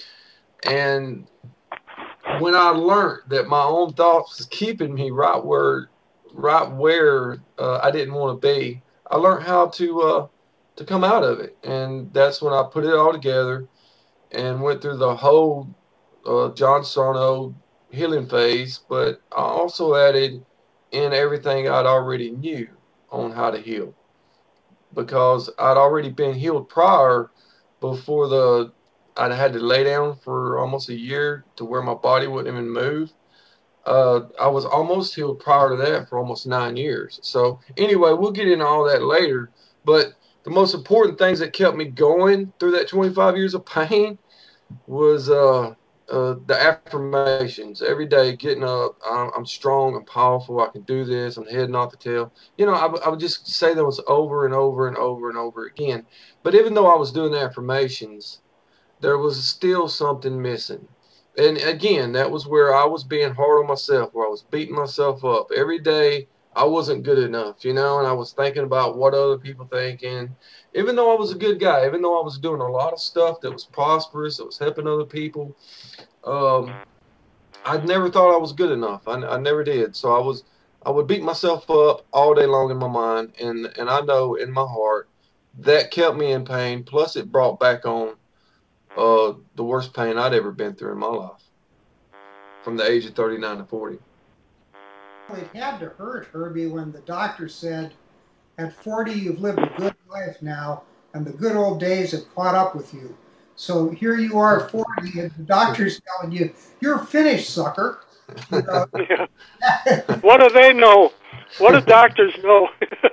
And when I learned that my own thoughts was keeping me right where, right where uh, I didn't want to be, I learned how to uh, to come out of it. And that's when I put it all together and went through the whole uh, John Sarno healing phase, but I also added in everything I'd already knew on how to heal because I'd already been healed prior before the I'd had to lay down for almost a year to where my body wouldn't even move. Uh, I was almost healed prior to that for almost nine years. So anyway, we'll get into all that later. But the most important things that kept me going through that twenty-five years of pain was uh, uh, the affirmations every day. Getting up, I'm, I'm strong, I'm powerful, I can do this. I'm heading off the tail. You know, I, I would just say those over and over and over and over again. But even though I was doing the affirmations, there was still something missing. And again, that was where I was being hard on myself, where I was beating myself up every day. I wasn't good enough, you know, and I was thinking about what other people thinking. Even though I was a good guy, even though I was doing a lot of stuff that was prosperous, that was helping other people, um, I never thought I was good enough. I, I never did. So I was, I would beat myself up all day long in my mind, and and I know in my heart that kept me in pain. Plus, it brought back on uh, the worst pain I'd ever been through in my life, from the age of thirty-nine to forty. Well, it had to hurt, Herbie, when the doctor said, at forty, you've lived a good life now, and the good old days have caught up with you. So here you are, forty, and the doctor's telling you, you're finished, sucker. You know? Yeah. What do they know? What do doctors know?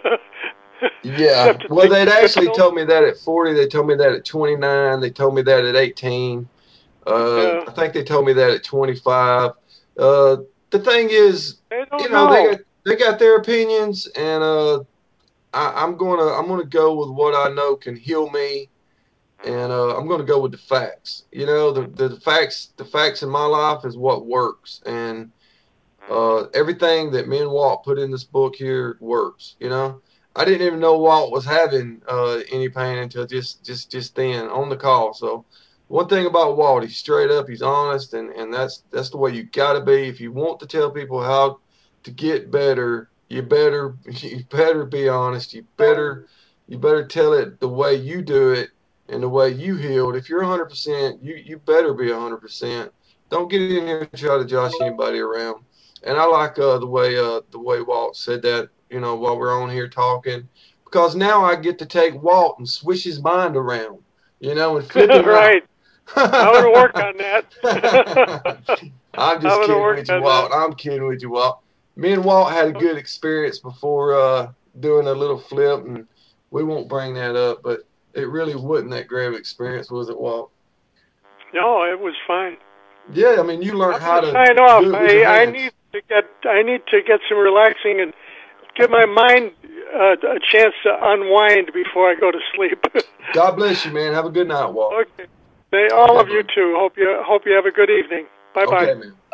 Yeah, Except to well, take they'd the actually pills. told me that at forty. They told me that at twenty-nine. They told me that at eighteen. Uh, Yeah. I think they told me that at twenty-five. Uh, the thing is, They you don't know, they know. got they got their opinions, and uh, I, I'm gonna I'm gonna go with what I know can heal me, and uh, I'm gonna go with the facts. You know, the, the facts the facts in my life is what works, and uh, everything that me and Walt put in this book here works. You know, I didn't even know Walt was having uh, any pain until just just just then on the call. So one thing about Walt, he's straight up, he's honest, and and that's that's the way you got to be if you want to tell people how to get better. You better you better be honest. You better you better tell it the way you do it and the way you healed. If you're one hundred percent, you you better be one hundred percent. Don't get in here and try to josh anybody around. And I like uh, the way uh, the way Walt said that, you know, while we're on here talking, because now I get to take Walt and swish his mind around, you know, and flip him out. Right. I'm going to work on that. I'm I'm just going to kidding work with you, on that. Walt. I'm kidding with you, Walt. Me and Walt had a good experience before uh, doing a little flip, and we won't bring that up, but it really wasn't that great of an experience, was it, Walt? No, it was fine. Yeah, I mean, you I'm learned going how to to sign off. do it with your I I hands. need to get I need to get some relaxing and give my mind uh, a chance to unwind before I go to sleep. God bless you, man. Have a good night, Walt. Okay. They, all Okay, of you bud. too. Hope you hope you have a good evening. Bye bye. Okay, man.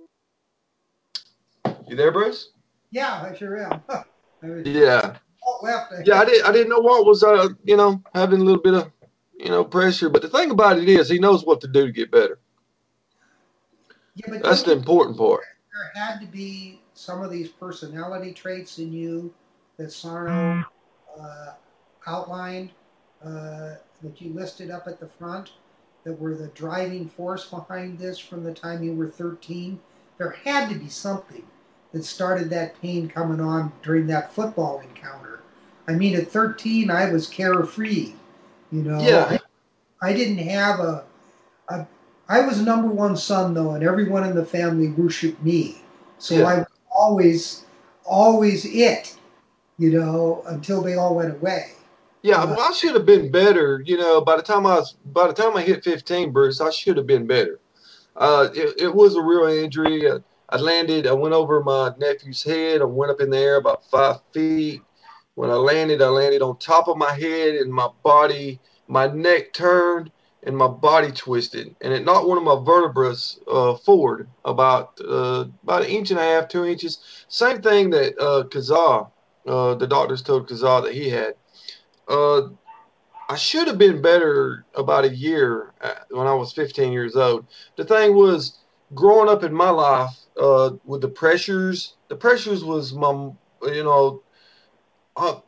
You there, Bruce? Yeah, I sure am. I was Yeah. all left. Yeah, I I, didn't I didn't know Walt was uh, you know, having a little bit of, you know, pressure. But the thing about it is he knows what to do to get better. yeah, but That's don't the you important part. there had to be some of these personality traits in you that Sarno uh, outlined, uh, that you listed up at the front? that were the driving force behind this from the time you were thirteen? There had to be something that started that pain coming on during that football encounter. I mean, at thirteen, I was carefree. You know, Yeah, I, I didn't have a, a. I was number one son, though, and everyone in the family worshiped me. So yeah. I was always, always it, you know, until they all went away. Yeah, Uh, well, I should have been better. You know, by the time I was, by the time I hit fifteen, Bruce, I should have been better. Uh, it, it was a real injury. I, I landed, I went over my nephew's head. I went up in the air about five feet. When I landed, I landed on top of my head and my body, my neck turned and my body twisted. And it knocked one of my vertebrae uh, forward about uh, about an inch and a half, two inches. Same thing that uh, Kazaa, uh, the doctors told Kazaa that he had. Uh, I should have been better about a year uh, when I was fifteen years old. The thing was, growing up in my life uh, with the pressures, the pressures was my, you know, uh,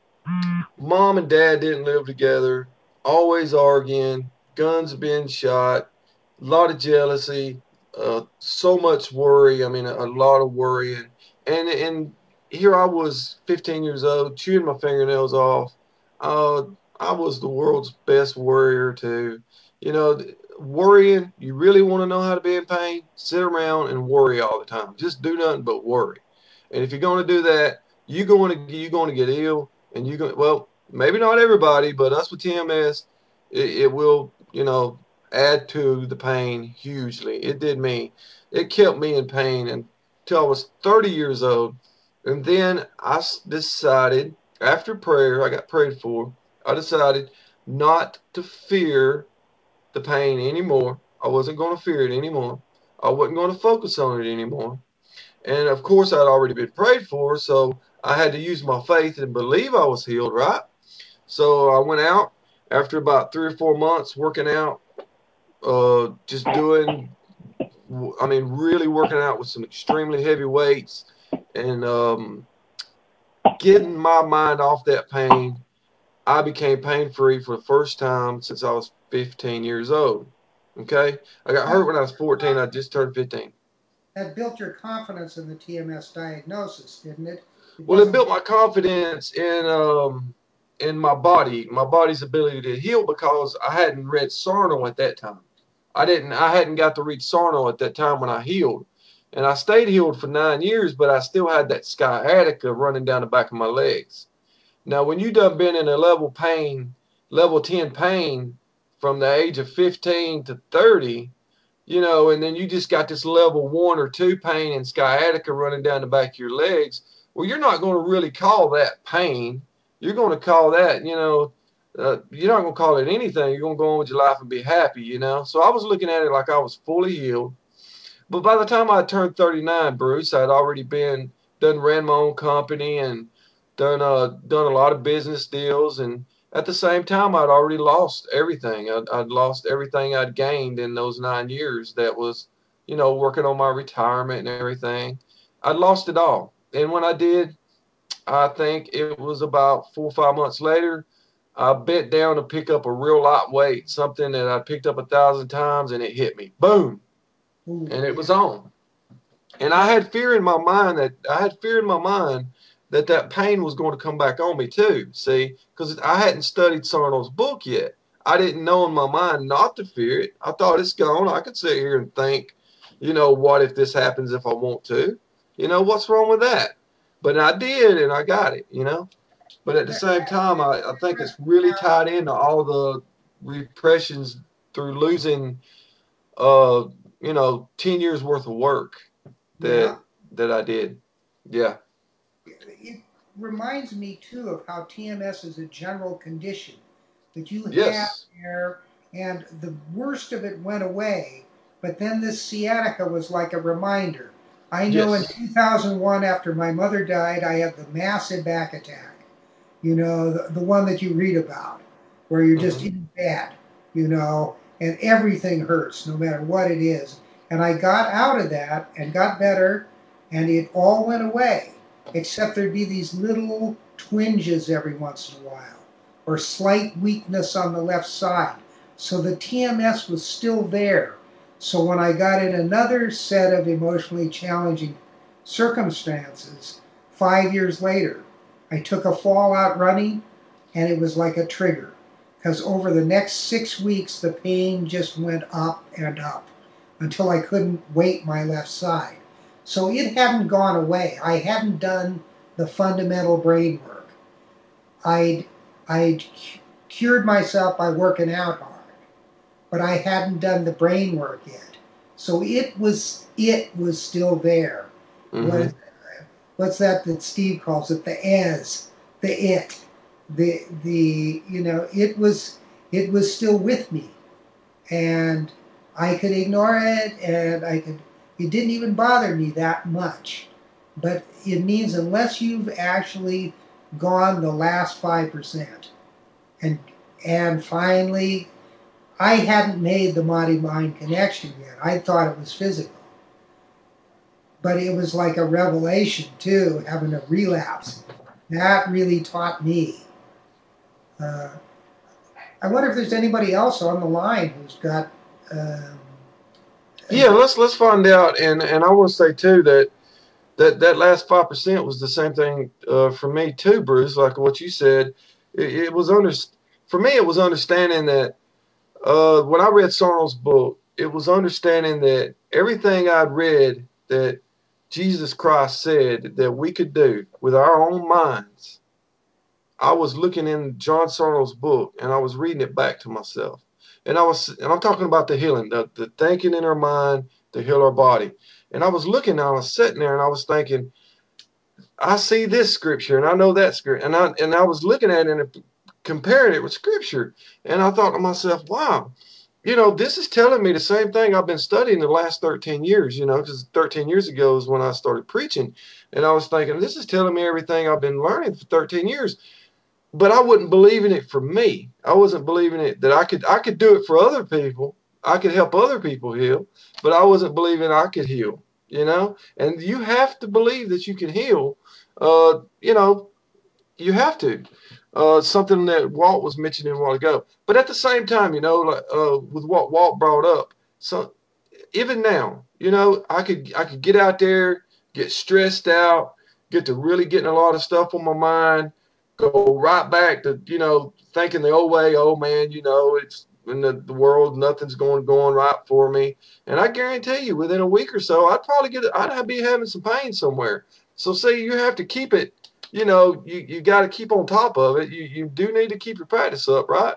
mom and dad didn't live together, always arguing, guns being shot, a lot of jealousy, uh, so much worry. I mean, a, a lot of worrying. And, and here I was fifteen years old, chewing my fingernails off. Uh, I was the world's best worrier, too. You know, worrying, you really want to know how to be in pain? Sit around and worry all the time. Just do nothing but worry. And if you're going to do that, you're going to, you're going to get ill and you go well, maybe not everybody, but us with T M S, it, it will, you know, add to the pain hugely. It did me. It kept me in pain until I was thirty years old. And then I decided, after prayer, I got prayed for, I decided not to fear the pain anymore. I wasn't going to fear it anymore. I wasn't going to focus on it anymore. And of course, I'd already been prayed for, so I had to use my faith and believe I was healed, right? So I went out after about three or four months working out, uh, just doing, I mean, really working out with some extremely heavy weights and um, getting my mind off that pain. I became pain free for the first time since I was fifteen years old. Okay? I got hurt when I was fourteen. I just turned fifteen. that built your confidence in the T M S diagnosis, didn't it? It Well, it wasn't. built my confidence in um in my body, my body's ability to heal because I hadn't read Sarno at that time. I didn't I hadn't got to read Sarno at that time when I healed. And I stayed healed for nine years, but I still had that sciatica running down the back of my legs. Now, when you done been in a level pain, level ten pain from the age of fifteen to thirty, you know, and then you just got this level one or two pain and sciatica running down the back of your legs, well, you're not going to really call that pain. You're going to call that, you know, uh, you're not going to call it anything. You're going to go on with your life and be happy, you know. So I was looking at it like I was fully healed. But by the time I turned thirty-nine, Bruce, I'd already been, done ran my own company and done, uh, done a lot of business deals. And at the same time, I'd already lost everything. I'd, I'd lost everything I'd gained in those nine years that was, you know, working on my retirement and everything. I'd lost it all. And when I did, I think it was about four or five months later, I bent down to pick up a real light weight, something that I picked up a thousand times, and it hit me. Boom. Ooh, And it yeah. was on. And I had fear in my mind that I had fear in my mind that that pain was going to come back on me too. See, because I hadn't studied Sarno's book yet. I didn't know in my mind not to fear it. I thought it's gone. I could sit here and think, you know, what if this happens if I want to? You know, what's wrong with that? But I did, and I got it. You know. But at the same time, I, I think it's really tied into all the repressions through losing, uh, you know, ten years worth of work Yeah. that that I did. Yeah. It reminds me too of how T M S is a general condition that you have Yes. there, and the worst of it went away, but then this sciatica was like a reminder. I know in Yes. two thousand one, after my mother died, I had the massive back attack, you know, the, the one that you read about, where you're just Hmm. in bed, you know, and everything hurts no matter what it is. And I got out of that and got better, and it all went away, except there'd be these little twinges every once in a while, or slight weakness on the left side. So the T M S was still there. So when I got in another set of emotionally challenging circumstances, five years later, I took a fall out running, and it was like a trigger. Because over the next six weeks, the pain just went up and up until I couldn't weight my left side. So it hadn't gone away. I hadn't done the fundamental brain work. I'd, I'd cured myself by working out hard, but I hadn't done the brain work yet. So it was it was still there. Mm-hmm. What, what's that that Steve calls it? The as, the it, the the you know it was it was still with me, and I could ignore it, and I could. It didn't even bother me that much. But it means unless you've actually gone the last five percent, and and finally, I hadn't made the body-mind connection yet. I thought it was physical. But it was like a revelation, too, having a relapse. That really taught me. Uh, I wonder if there's anybody else on the line who's got... Um, yeah, let's let's find out. And, and I want to say, too, that that, that last five percent was the same thing uh, for me, too, Bruce, like what you said. It, it was under, for me, it was understanding that Uh, when I read Sarno's book, it was understanding that everything I'd read that Jesus Christ said that we could do with our own minds, I was looking in John Sarno's book and I was reading it back to myself. And I was, and I'm talking about the healing, the, the thinking in our mind to heal our body. And I was looking, I was sitting there and I was thinking, I see this scripture and I know that scripture. And I, and I was looking at it and it, comparing it with scripture. And I thought to myself, wow, you know, this is telling me the same thing I've been studying the last thirteen years, you know, because thirteen years ago is when I started preaching. And I was thinking, this is telling me everything I've been learning for thirteen years. But I wasn't believing it for me. I wasn't believing it that I could I could do it for other people. I could help other people heal, but I wasn't believing I could heal, you know. And you have to believe that you can heal. Uh, you know, you have to. Uh, something that Walt was mentioning a while ago. But at the same time, you know, like, uh, with what Walt brought up, so even now, you know, I could I could get out there, get stressed out, get to really getting a lot of stuff on my mind, go right back to, you know, thinking the old way, oh man, you know, it's in the, the world, nothing's going going right for me. And I guarantee you, within a week or so, I'd probably get, I'd be having some pain somewhere. So see, you have to keep it, you know, you, you got to keep on top of it. You, you do need to keep your practice up, right?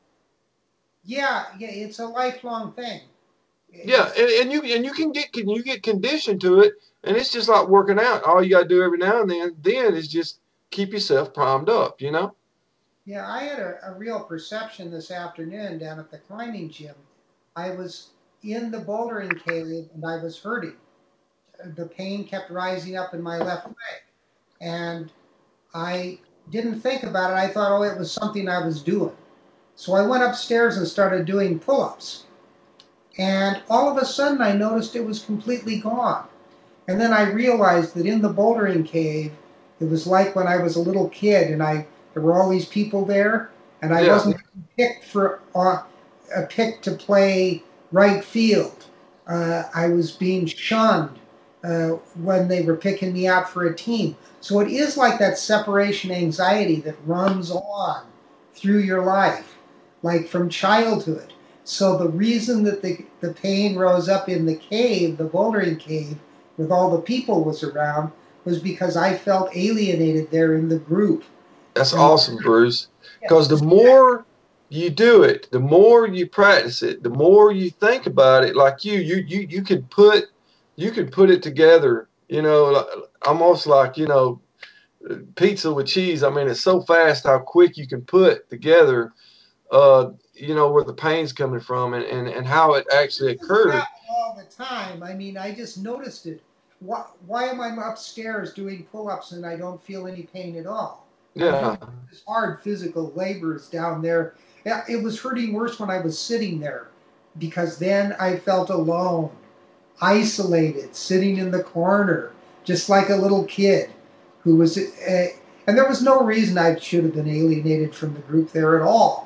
Yeah, yeah, it's a lifelong thing. Yeah, and, and you and you can get can you get conditioned to it, and it's just like working out. All you got to do every now and then, then is just keep yourself primed up, you know? Yeah, I had a, a real perception this afternoon down at the climbing gym. I was in the bouldering cave, and I was hurting. The pain kept rising up in my left leg. And I didn't think about it. I thought, oh, it was something I was doing. So I went upstairs and started doing pull-ups. And all of a sudden, I noticed it was completely gone. And then I realized that in the bouldering cave, it was like when I was a little kid, and I there were all these people there, and I yeah. wasn't picked for uh, picked to play right field. Uh, I was being shunned uh, when they were picking me out for a team. So it is like that separation anxiety that runs on through your life, like from childhood. So the reason that the, the pain rose up in the cave, the bouldering cave, with all the people was around, was because I felt alienated there in the group. That's and awesome, Bruce. Because the more you do it, the more you practice it, the more you think about it, like you, you, you, you could put, you could put it together, you know, almost like, you know, pizza with cheese. I mean, it's so fast how quick you can put together, uh, you know, where the pain's coming from and, and, and how it actually occurred. All the time. I mean, I just noticed it. Why, why am I upstairs doing pull-ups and I don't feel any pain at all? Yeah. This hard physical labor is down there. It was hurting worse when I was sitting there, because then I felt alone, isolated, sitting in the corner, just like a little kid who was, uh, and there was no reason I should have been alienated from the group there at all.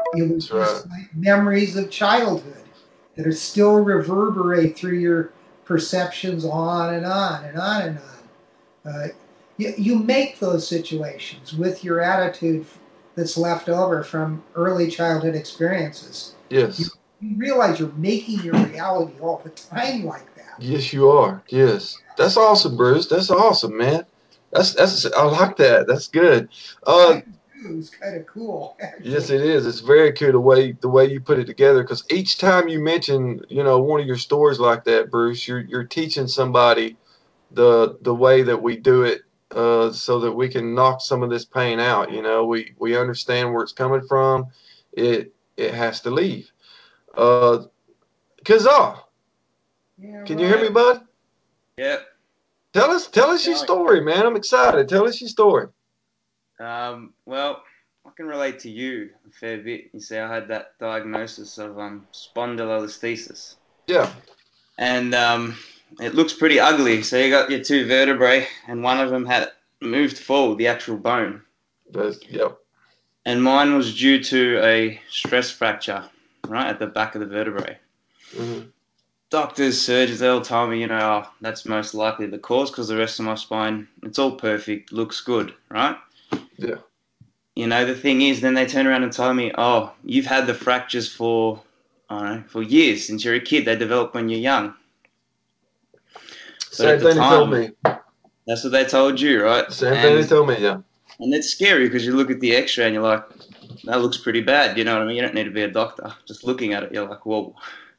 You lose That's right. memories of childhood that are still reverberate through your perceptions on and on and on and on. Uh, you, you make those situations with your attitude that's left over from early childhood experiences. You, Yes. you realize you're making your reality all the time like that. Yes, you are. Yes. That's awesome, Bruce. That's awesome, man. That's that's I like that. That's good. Uh, I do. It was kind of cool, yes, actually. it is. It's very cool the way the way you put it together. Because each time you mention, you know, one of your stories like that, Bruce, you're you're teaching somebody the the way that we do it, uh, so that we can knock some of this pain out. You know, we we understand where it's coming from. It it has to leave. Uh, Kazaa, Yeah, can you hear me, right. bud? Yeah. Tell us tell us your Going. story, man. I'm excited. Tell us your story. Um, well, I can relate to you a fair bit. You see, I had that diagnosis of um, spondylolisthesis, Yeah. and um, it looks pretty ugly. So you got your two vertebrae, and one of them had moved forward, the actual bone, That's yep. and mine was due to a stress fracture, right at the back of the vertebrae. Mm-hmm. Doctors, surgeons, they'll tell me, you know, oh, that's most likely the cause because the rest of my spine, it's all perfect, looks good, right? Yeah. You know, the thing is, then they turn around and tell me, oh, you've had the fractures for, I don't know, for years since you're a kid. They develop when you're young. But Same at the thing they told time, me. that's what they told you, right? Same thing they And told me. Yeah. and it's scary because you look at the X-ray and you're like, that looks pretty bad. You know what I mean? You don't need to be a doctor. Just looking at it, you're like, whoa.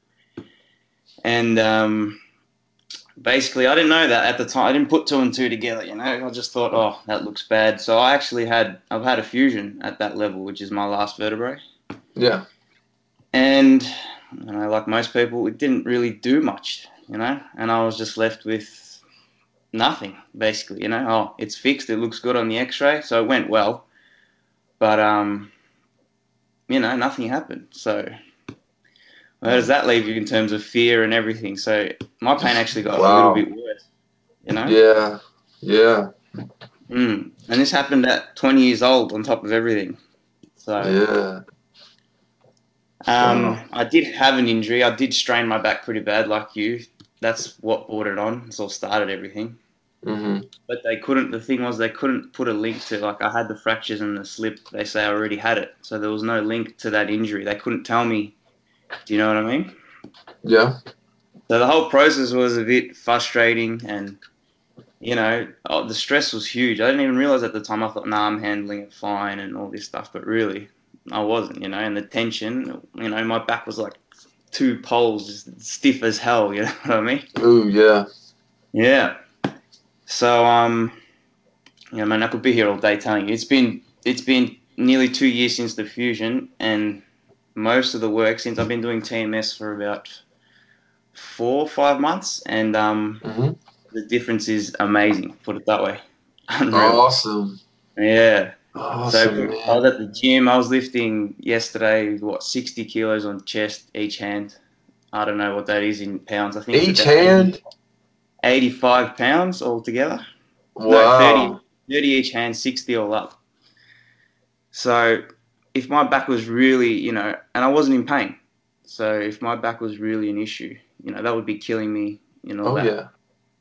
And um, basically, I didn't know that at the time. I didn't put two and two together. You know, I just thought, oh, that looks bad. So I actually had, I've had a fusion at that level, which is my last vertebrae. Yeah. And, you know, like most people, it didn't really do much, you know, and I was just left with nothing, basically, you know. Oh, it's fixed, it looks good on the X-ray, so it went well, but, um, you know, nothing happened. So where does that leave you in terms of fear and everything? So my pain actually got a little Wow. bit worse, you know. Yeah. Yeah. Mm. And this happened at twenty years old on top of everything. So Yeah. Um, Wow. I did have an injury. I did strain my back pretty bad, like you. That's what brought it on. It's all started everything. Mm-hmm. But they couldn't. The thing was, they couldn't put a link to. Like, I had the fractures and the slip. They say I already had it, so there was no link to that injury. They couldn't tell me. Do you know what I mean? Yeah. So the whole process was a bit frustrating, and you know, oh, the stress was huge. I didn't even realize at the time. I thought, nah, I'm handling it fine and all this stuff, but really, I wasn't. You know, and the tension. You know, my back was like two poles, just stiff as hell. You know what I mean? Ooh, yeah. Yeah. So, um, you know, man, I could be here all day telling you. It's been it's been nearly two years since the fusion, and most of the work since I've been doing T M S for about four or five months, and um, Mm-hmm. the difference is amazing. Put it that way, unreal. Awesome. Yeah. Awesome, So I man. was at the gym. I was lifting yesterday, what, sixty kilos on chest each hand. I don't know what that is in pounds. I think it's Each about eighty, hand? eighty-five pounds altogether. No, thirty, Wow. thirty each hand, sixty all up. So if my back was really, you know, and I wasn't in pain. So if my back was really an issue, you know, that would be killing me, you know, Oh, that. yeah.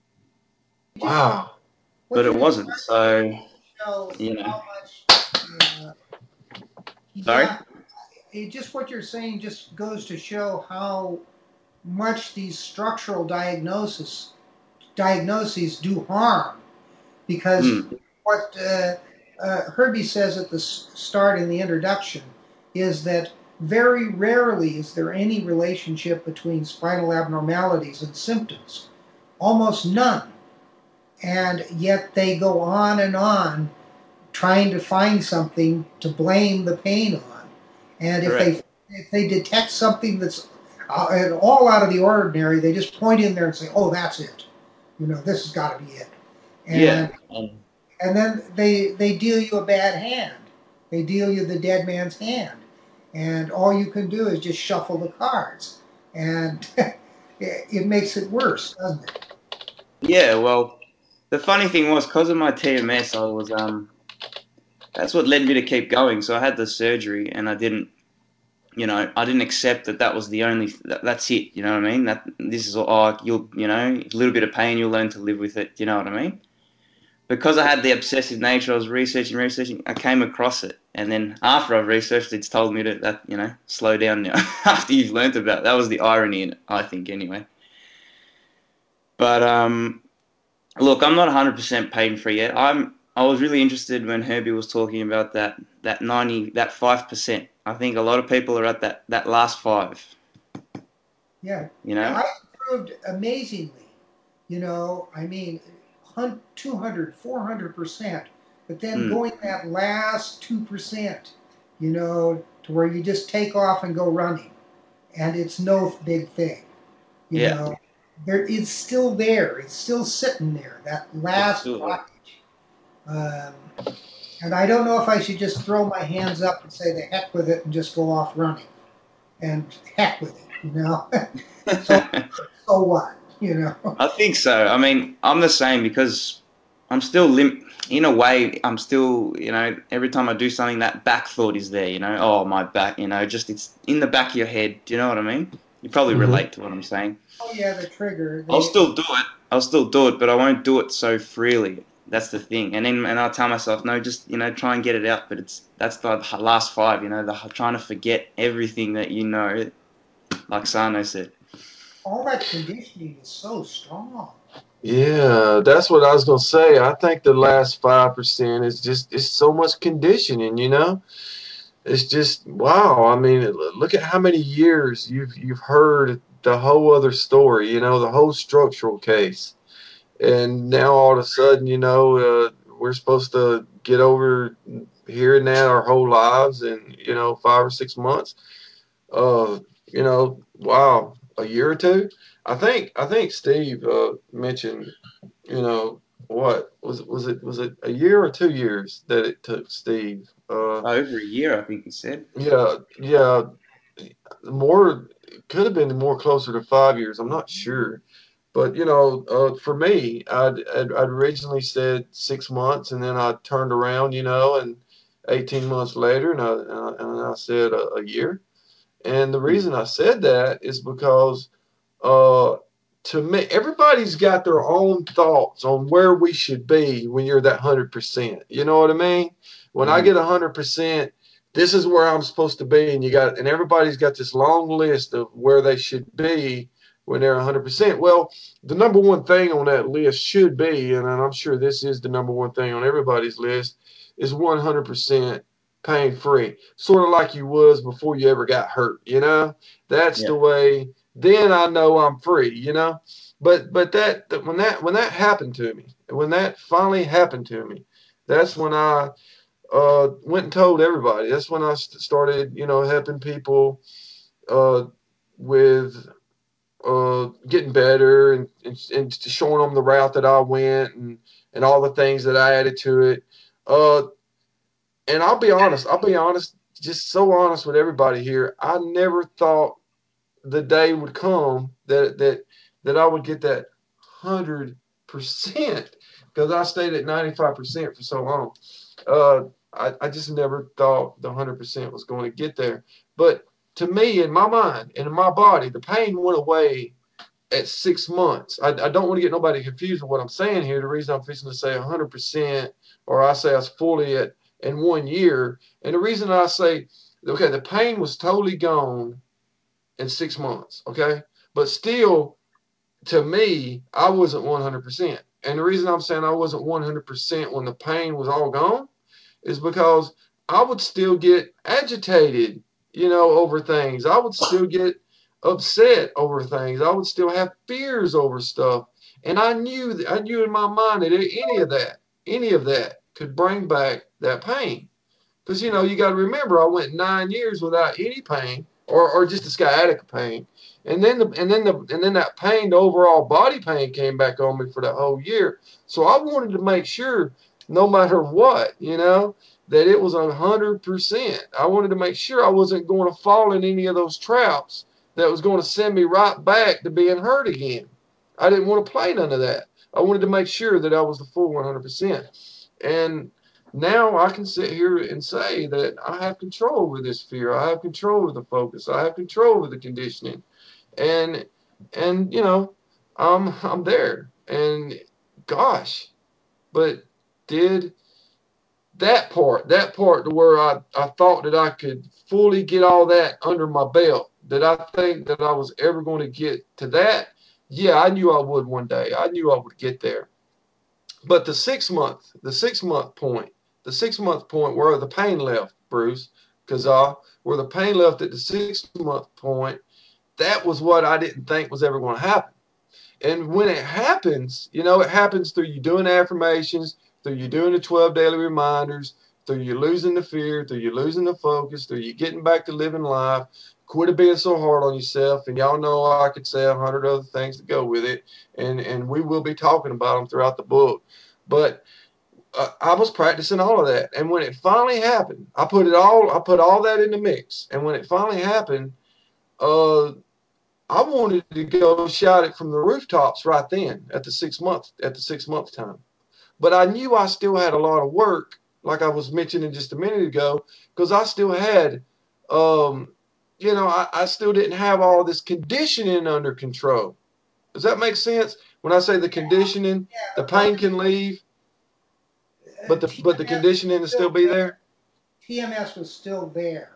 Wow. What But it you're wasn't. So, show you know, how much. Uh, sorry? yeah, it, just what you're saying just goes to show how much these structural diagnosis diagnoses do harm, because Mm, what uh, uh, Herbie says at the s- start in the introduction is that very rarely is there any relationship between spinal abnormalities and symptoms, almost none, and yet they go on and on trying to find something to blame the pain on. And if correct. they if they detect something that's uh, at all out of the ordinary, they just point in there and say, "Oh, that's it. You know, this has got to be it." Yeah. And Um, and then they they deal you a bad hand. They deal you the dead man's hand, and all you can do is just shuffle the cards, and it, it makes it worse, doesn't it? yeah, well, the funny thing was, because of my T M S, I was, um, that's what led me to keep going. So I had the surgery and I didn't you know, I didn't accept that that was the only, that, that's it, you know what I mean? That this is, oh, you'll, you know, a little bit of pain, you'll learn to live with it, you know what I mean? Because I had the obsessive nature, I was researching, researching, I came across it. And then after I've researched, it's told me to, that, you know, slow down now after you've learnt about it. That was the irony in it, I think, anyway. But, um, look, I'm not one hundred percent pain-free yet. I'm, I was really interested when Herbie was talking about that, that ninety, that five percent. I think a lot of people are at that, that last five. Yeah. You know? I improved amazingly. You know, I mean, two hundred, four hundred percent. But then Mm. going that last two percent, you know, to where you just take off and go running. And it's no big thing. You Yeah. know, there, it's still there. It's still sitting there, that last still there. blockage. Um, and I don't know if I should just throw my hands up and say the heck with it and just go off running. And heck with it, you know. so, so what, you know? I think so. I mean, I'm the same because I'm still limp. In a way, I'm still, you know, every time I do something, that back thought is there, you know, oh, my back, you know, just it's in the back of your head. Do you know what I mean? You probably Mhm. relate to what I'm saying. Oh, yeah, the trigger. The, I'll still do it. I'll still do it, but I won't do it so freely. That's the thing. And then, and I'll tell myself, no, just, you know, try and get it out. But it's, that's the last five, you know, the trying to forget everything that you know, like Sano said. all that conditioning is so strong. Yeah, that's what I was gonna say. I think the last five percent is just it's so much conditioning, you know. It's just wow. I mean, look at how many years you've you've heard the whole other story, you know, the whole structural case, and now all of a sudden, you know, uh, we're supposed to get over hearing that our whole lives in you know five or six months. Uh, you know, wow, a year or two. I think I think Steve uh, mentioned you know what was it was it was it a year or two years that it took Steve uh Oh, over a year, I think he said. yeah yeah more could have been more closer to five years. I'm not sure, but you know uh for me I'd, I'd I'd originally said six months and then I turned around you know and eighteen months later and I and I, and I said a, a year. And the Mm. reason I said that is because uh to me, everybody's got their own thoughts on where we should be when you're that one hundred percent. You know what I mean? When I Mm-hmm. get one hundred percent, this is where I'm supposed to be. And you got, and everybody's got this long list of where they should be when they're one hundred percent. Well, the number one thing on that list should be, and I'm sure this is the number one thing on everybody's list, is one hundred percent pain free. Sort of like you was before you ever got hurt. You know, that's Yeah. the way. Then I know I'm free, you know. But but that, that when that when that happened to me, when that finally happened to me, that's when I uh, went and told everybody. That's when I st- started, you know, helping people uh, with uh, getting better and, and and showing them the route that I went and and all the things that I added to it. Uh, and I'll be honest, I'll be honest, just so honest with everybody here. I never thought the day would come that that that I would get that hundred percent because I stayed at ninety five percent for so long. Uh, I, I just never thought the hundred percent was going to get there. But to me, in my mind and in my body, the pain went away at six months. I, I don't want to get nobody confused with what I'm saying here. The reason I'm fixing to say hundred percent, or I say I was fully at in one year, and the reason I say okay, the pain was totally gone in six months, okay? But still, to me, I wasn't one hundred percent. And the reason I'm saying I wasn't one hundred percent when the pain was all gone is because I would still get agitated, you know, over things. I would still get upset over things. I would still have fears over stuff. And I knew that I knew in my mind that any of that, any of that could bring back that pain. Because, you know, you got to remember, I went nine years without any pain or, or just a sciatica pain. And then the and then the and then that pain, the overall body pain came back on me for that whole year. So I wanted to make sure, no matter what, you know, that it was a hundred percent. I wanted to make sure I wasn't going to fall in any of those traps that was going to send me right back to being hurt again. I didn't want to play none of that. I wanted to make sure that I was the full one hundred percent. And now I can sit here and say that I have control over this fear. I have control over the focus. I have control over the conditioning. And and you know, I'm I'm there. And gosh, but did that part, that part to where I, I thought that I could fully get all that under my belt, did I think that I was ever going to get to that? Yeah, I knew I would one day. I knew I would get there. But the six month, the six month point, the six month point where the pain left, Bruce, Kazaa, where the pain left at the six month point, that was what I didn't think was ever going to happen. And when it happens, you know, it happens through you doing affirmations, through you doing the twelve daily reminders, through you losing the fear, through you losing the focus, through you getting back to living life, quit being so hard on yourself. And y'all know I could say a hundred other things to go with it. And, and we will be talking about them throughout the book. But uh, I was practicing all of that. And when it finally happened, I put it all, I put all that in the mix. And when it finally happened, uh, I wanted to go shout it from the rooftops right then at the six month at the six month time. But I knew I still had a lot of work, like I was mentioning just a minute ago, because I still had, um, you know, I, I still didn't have all this conditioning under control. Does that make sense? When I say the conditioning, the pain can leave, but the but the conditioning will still be there. T M S was still there.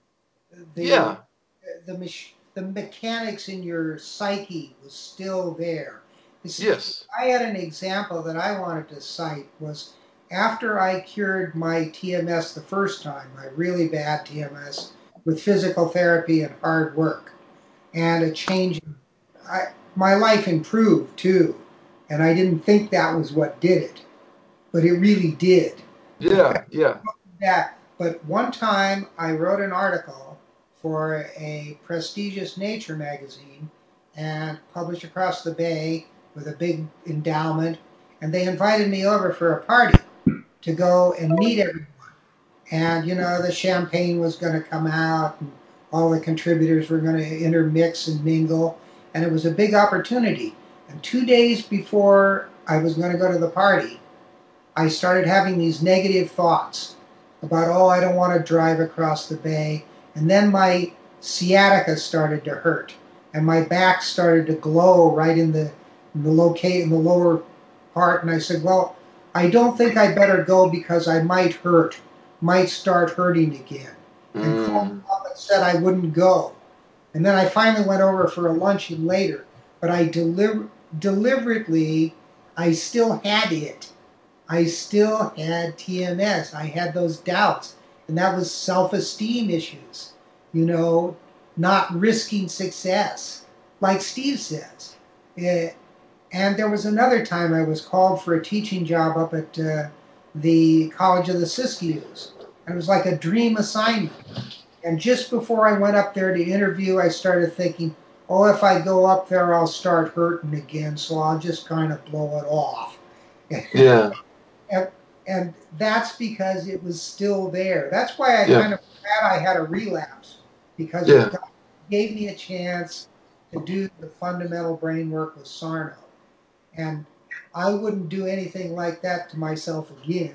The Yeah. the mach- the mechanics in your psyche was still there. See, Yes. I had an example that I wanted to cite was after I cured my T M S the first time, my really bad T M S, with physical therapy and hard work, and a change. I, my life improved too, and I didn't think that was what did it, but it really did. Yeah. Yeah. That, but one time I wrote an article for a prestigious Nature magazine and published across the bay with a big endowment, and they invited me over for a party to go and meet everyone. And you know, the champagne was going to come out, and all the contributors were going to intermix and mingle, and it was a big opportunity. And two days before I was going to go to the party, I started having these negative thoughts about, oh, I don't want to drive across the bay. And then my sciatica started to hurt, and my back started to glow right in the in the locate in the lower part. And I said, well, I don't think I better go because I might hurt, might start hurting again. And Mm. called up and said I wouldn't go. And then I finally went over for a luncheon later, but I deliver, deliberately, I still had it. I still had T M S. I had those doubts. And that was self-esteem issues, you know, not risking success, like Steve says. It, and there was another time I was called for a teaching job up at uh, the College of the Siskiyous. And it was like a dream assignment. And just before I went up there to interview, I started thinking, oh, if I go up there, I'll start hurting again, so I'll just kind of blow it off. Yeah. And, and that's because it was still there. That's why I Yeah. kind of glad I had a relapse, because Yeah. it gave me a chance to do the fundamental brain work with Sarno. And I wouldn't do anything like that to myself again.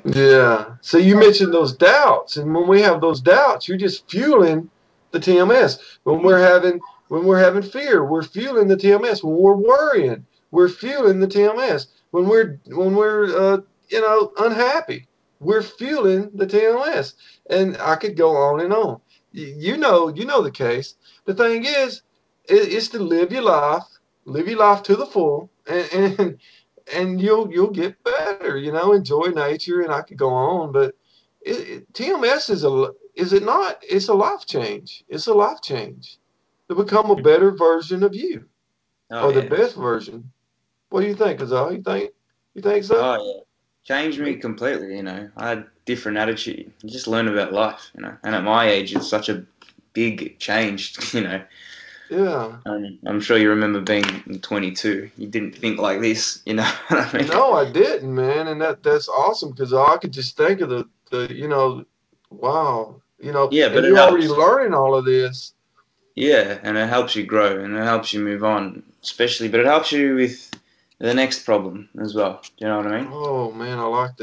Yeah. So you mentioned those doubts, and when we have those doubts, you're just fueling the T M S. When we're having when we're having fear, we're fueling the T M S. When we're worrying, we're fueling the T M S. When we're when we're uh, you know unhappy, we're fueling the T M S. And I could go on and on. Y- You know, you know the case. The thing is, it, it's to live your life, live your life to the full, and, and and you'll you'll get better. You know, enjoy nature, and I could go on, but it, it, T M S is a is it not? It's a life change. It's a life change to become a better version of you, Oh or the yeah. best version. What do you think, Azal? You think you think so? Oh yeah. Changed me completely. You know, I had different attitude. You just learn about life. You know, and at my age, it's such a big change. You know, Yeah. um, I'm sure you remember being twenty-two. You didn't think like this. You know what I mean? No, I didn't, man, and that that's awesome because I could just think of the the you know, wow, you know, Yeah, and but it you're already helps. learning all of this. Yeah, and it helps you grow and it helps you move on, especially. But it helps you with the next problem as well. Do you know what I mean? Oh man, I like that.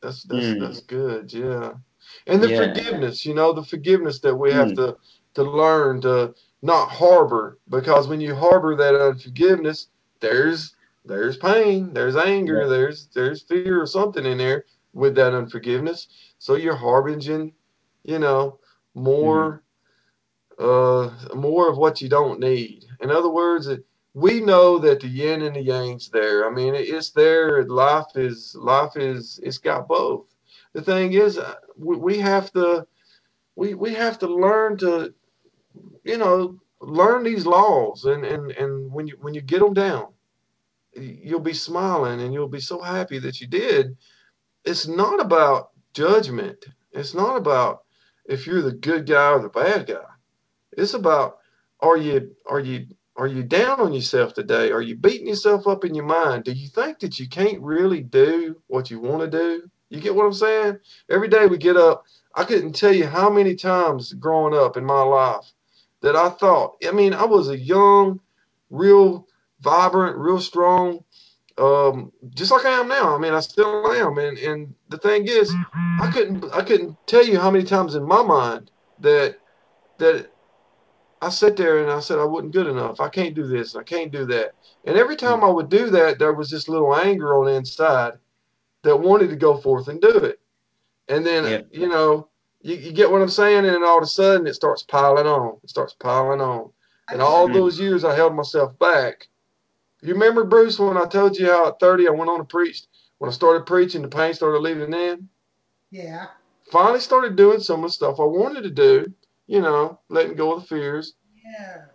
That's that's Mm. that's good. Yeah. And the Yeah. forgiveness, you know, the forgiveness that we have Mm. to to learn to not harbor, because when you harbor that unforgiveness, there's there's pain, there's Yeah. anger, there's there's fear or something in there with that unforgiveness. So you're harboring, you know, Mm. more uh, more of what you don't need. In other words, it, we know that the yin and the yang's there. I mean, it, it's there. Life is life is it's got both. The thing is, uh, we, we have to we we have to learn to you know learn these laws, and and and when you when you get them down, you'll be smiling and you'll be so happy that you did. It's not about judgment. It's not about if you're the good guy or the bad guy. It's about, are you are you are you down on yourself today? Are you beating yourself up in your mind? Do you think that you can't really do what you want to do? You get what I'm saying? Every day we get up, I couldn't tell you how many times growing up in my life that I thought, I mean, I was a young, real vibrant, real strong, um, just like I am now. I mean, I still am. And and the thing is, I couldn't I couldn't tell you how many times in my mind that that I sat there and I said I wasn't good enough. I can't do this. I can't do that. And every time Mm. I would do that, there was this little anger on the inside that wanted to go forth and do it. And then, Yeah. you know, you, you get what I'm saying? And then all of a sudden it starts piling on. It starts piling on. I And just all want Mm. those years I held myself back. You remember, Bruce, when I told you how at thirty I went on and preached? When I started preaching, the pain started leaving in. yeah, Finally started doing some of the stuff I wanted to do, you know, letting go of the fears. yeah.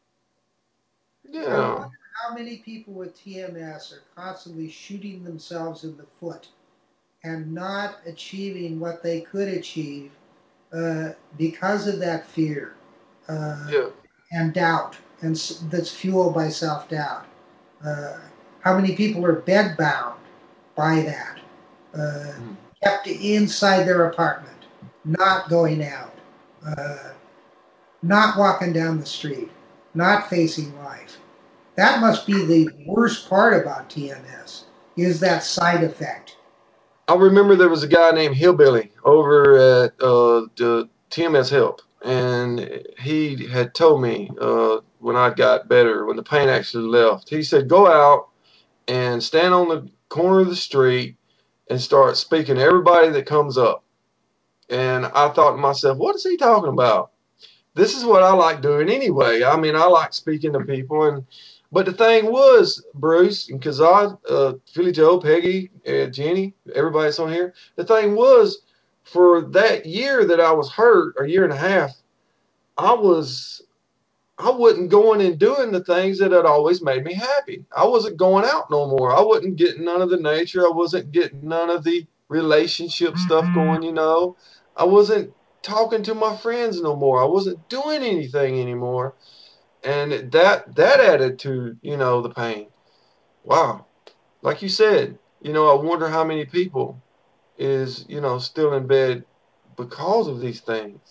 I Yeah. wonder how many people with T M S are constantly shooting themselves in the foot and not achieving what they could achieve uh, because of that fear uh, Yeah. and doubt, and s- that's fueled by self doubt. Uh, how many people are bedbound by that, uh, Mm. kept inside their apartment, not going out, uh, not walking down the street, not facing life? That must be the worst part about T M S, is that side effect. I remember there was a guy named Hillbilly over at uh, the T M S Help, and he had told me uh, when I got better, when the pain actually left, he said, go out and stand on the corner of the street and start speaking to everybody that comes up. And I thought to myself, what is he talking about? This is what I like doing anyway. I mean, I like speaking to people, and but the thing was, Bruce and Kazad, uh, Philly Joe, Peggy, uh, Jenny, everybody that's on here. The thing was, for that year that I was hurt, a year and a half, I was I wasn't going and doing the things that had always made me happy. I wasn't going out no more. I wasn't getting none of the nature. I wasn't getting none of the relationship stuff going, you know. I wasn't talking to my friends no more. I wasn't doing anything anymore. And that that added to, you know, the pain. Wow. Like you said, you know, I wonder how many people is, you know, still in bed because of these things.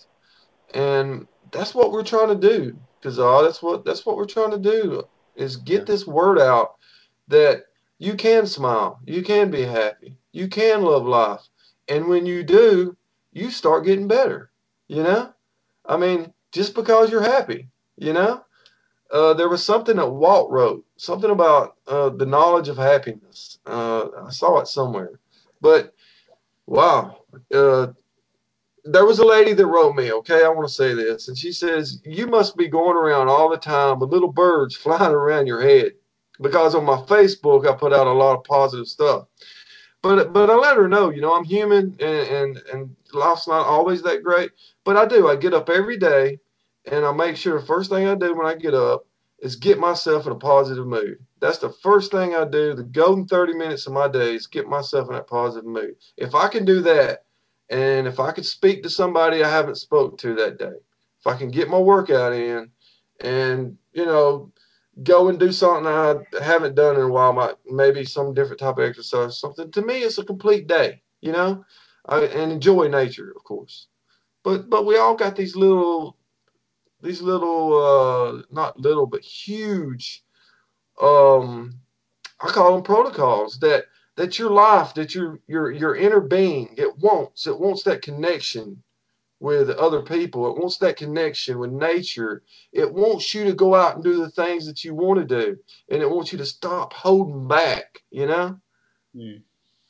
And that's what we're trying to do, because uh, that's what that's what we're trying to do is Yeah. get this word out that you can smile, you can be happy, you can love life, and when you do, you start getting better. You know, I mean, just because you're happy, you know. Uh, there was something that Walt wrote, something about uh, the knowledge of happiness. Uh, I saw it somewhere, but wow. Uh, there was a lady that wrote me, okay, I want to say this, and she says, you must be going around all the time with little birds flying around your head, because on my Facebook I put out a lot of positive stuff. But but I let her know, you know, I'm human, and, and, and life's not always that great. But I do. I get up every day, and I make sure the first thing I do when I get up is get myself in a positive mood. That's the first thing I do. The golden thirty minutes of my day is get myself in that positive mood. If I can do that, and if I could speak to somebody I haven't spoke to that day, if I can get my workout in, and, you know, go and do something I haven't done in a while, my, maybe some different type of exercise, something. To me, it's a complete day, you know, I, and enjoy nature, of course. But but we all got these little these little uh, not little but huge, um, I call them protocols that that your life, that your your your inner being, it wants, it wants that connection with other people. It wants that connection with nature. It wants you to go out and do the things that you want to do. And it wants you to stop holding back, you know? Mm.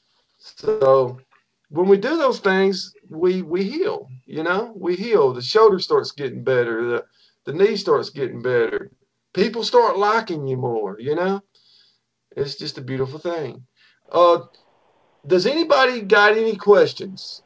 So when we do those things, we we heal, you know? We heal. The shoulder starts getting better. The, the knee starts getting better. People start liking you more, you know? It's just a beautiful thing. Uh, does anybody got any questions?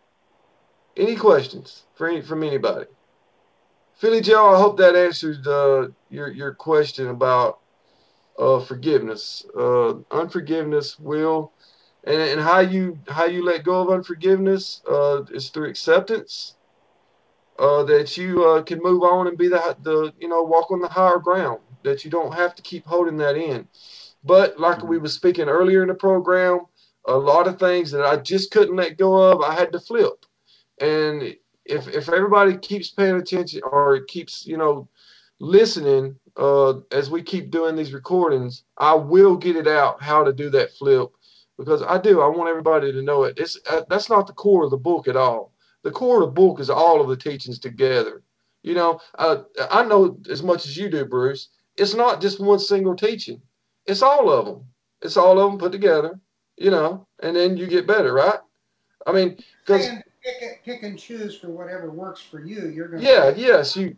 Any questions for any, from anybody? Philly Joe, I hope that answered uh, your your question about uh, forgiveness, uh, unforgiveness, will, and and how you how you let go of unforgiveness uh, is through acceptance. Uh, that you uh, can move on and be the the you know walk on the higher ground. That you don't have to keep holding that in. But like we Mm. were speaking earlier in the program, a lot of things that I just couldn't let go of, I had to flip. And if if everybody keeps paying attention or keeps, you know, listening uh, as we keep doing these recordings, I will get it out how to do that flip because I do. I want everybody to know it. It's uh, that's not the core of the book at all. The core of the book is all of the teachings together. You know, uh, I know as much as you do, Bruce. It's not just one single teaching. It's all of them. It's all of them put together. You know, and then you get better, right? I mean, because Saying pick, it- pick and choose for whatever works for you. You're going to yeah, find yes, you.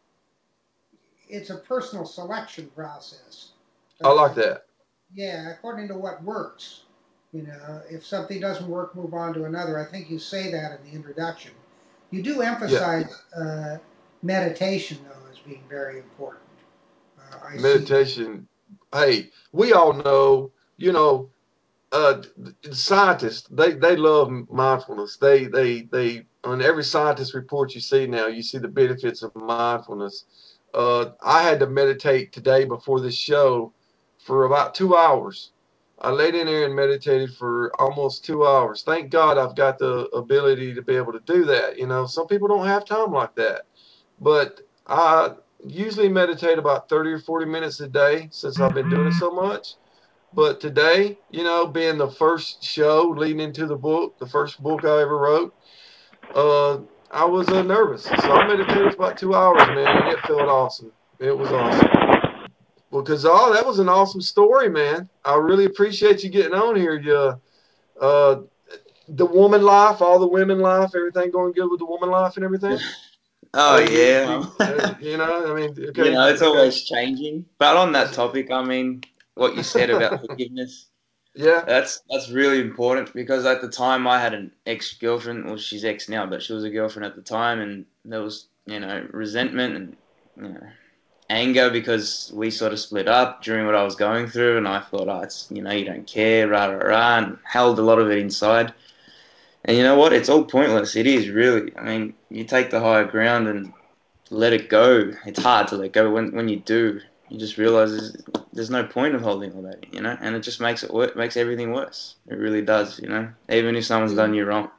it's a personal selection process. I Uh, like that. yeah, according to what works. You know, if something doesn't work, move on to another. I think you say that in the introduction. You do Yeah, emphasize uh, meditation, though, as being very important. Uh, I see that. meditation. Hey, we all know. You know, uh, scientists they they love mindfulness. They they they on every scientist report you see now, you see the benefits of mindfulness. Uh, I had to meditate today before this show for about two hours. I laid in there and meditated for almost two hours. Thank God I've got the ability to be able to do that. You know, some people don't have time like that, but I usually meditate about thirty or forty minutes a day since I've been doing it so much. But today, you know, being the first show leading into the book, the first book I ever wrote, uh, I was uh, nervous. So I meditated for about two hours, man, and it felt awesome. It was awesome. Because, oh, that was an awesome story, man. I really appreciate you getting on here. You, uh, the woman life, all the women life, everything going good with the woman life and everything. Oh Uh, you, yeah. you, uh, you know, I mean, You okay, know, it's okay. always changing. But on that That's, topic, I mean, what you said about forgiveness, yeah, that's that's really important because at the time I had an ex-girlfriend, well, she's ex now, but she was a girlfriend at the time, and there was, you know, resentment and, you know, anger because we sort of split up during what I was going through, and I thought, oh, it's, you know, you don't care, rah, rah, rah, and held a lot of it inside. And you know what? It's all pointless. It is really. I mean, you take the higher ground and let it go. It's hard to let go. When when you do, you just realize there's, there's no point of holding all that, you know. And it just makes it wor- makes everything worse. It really does, you know. Even if someone's done you wrong.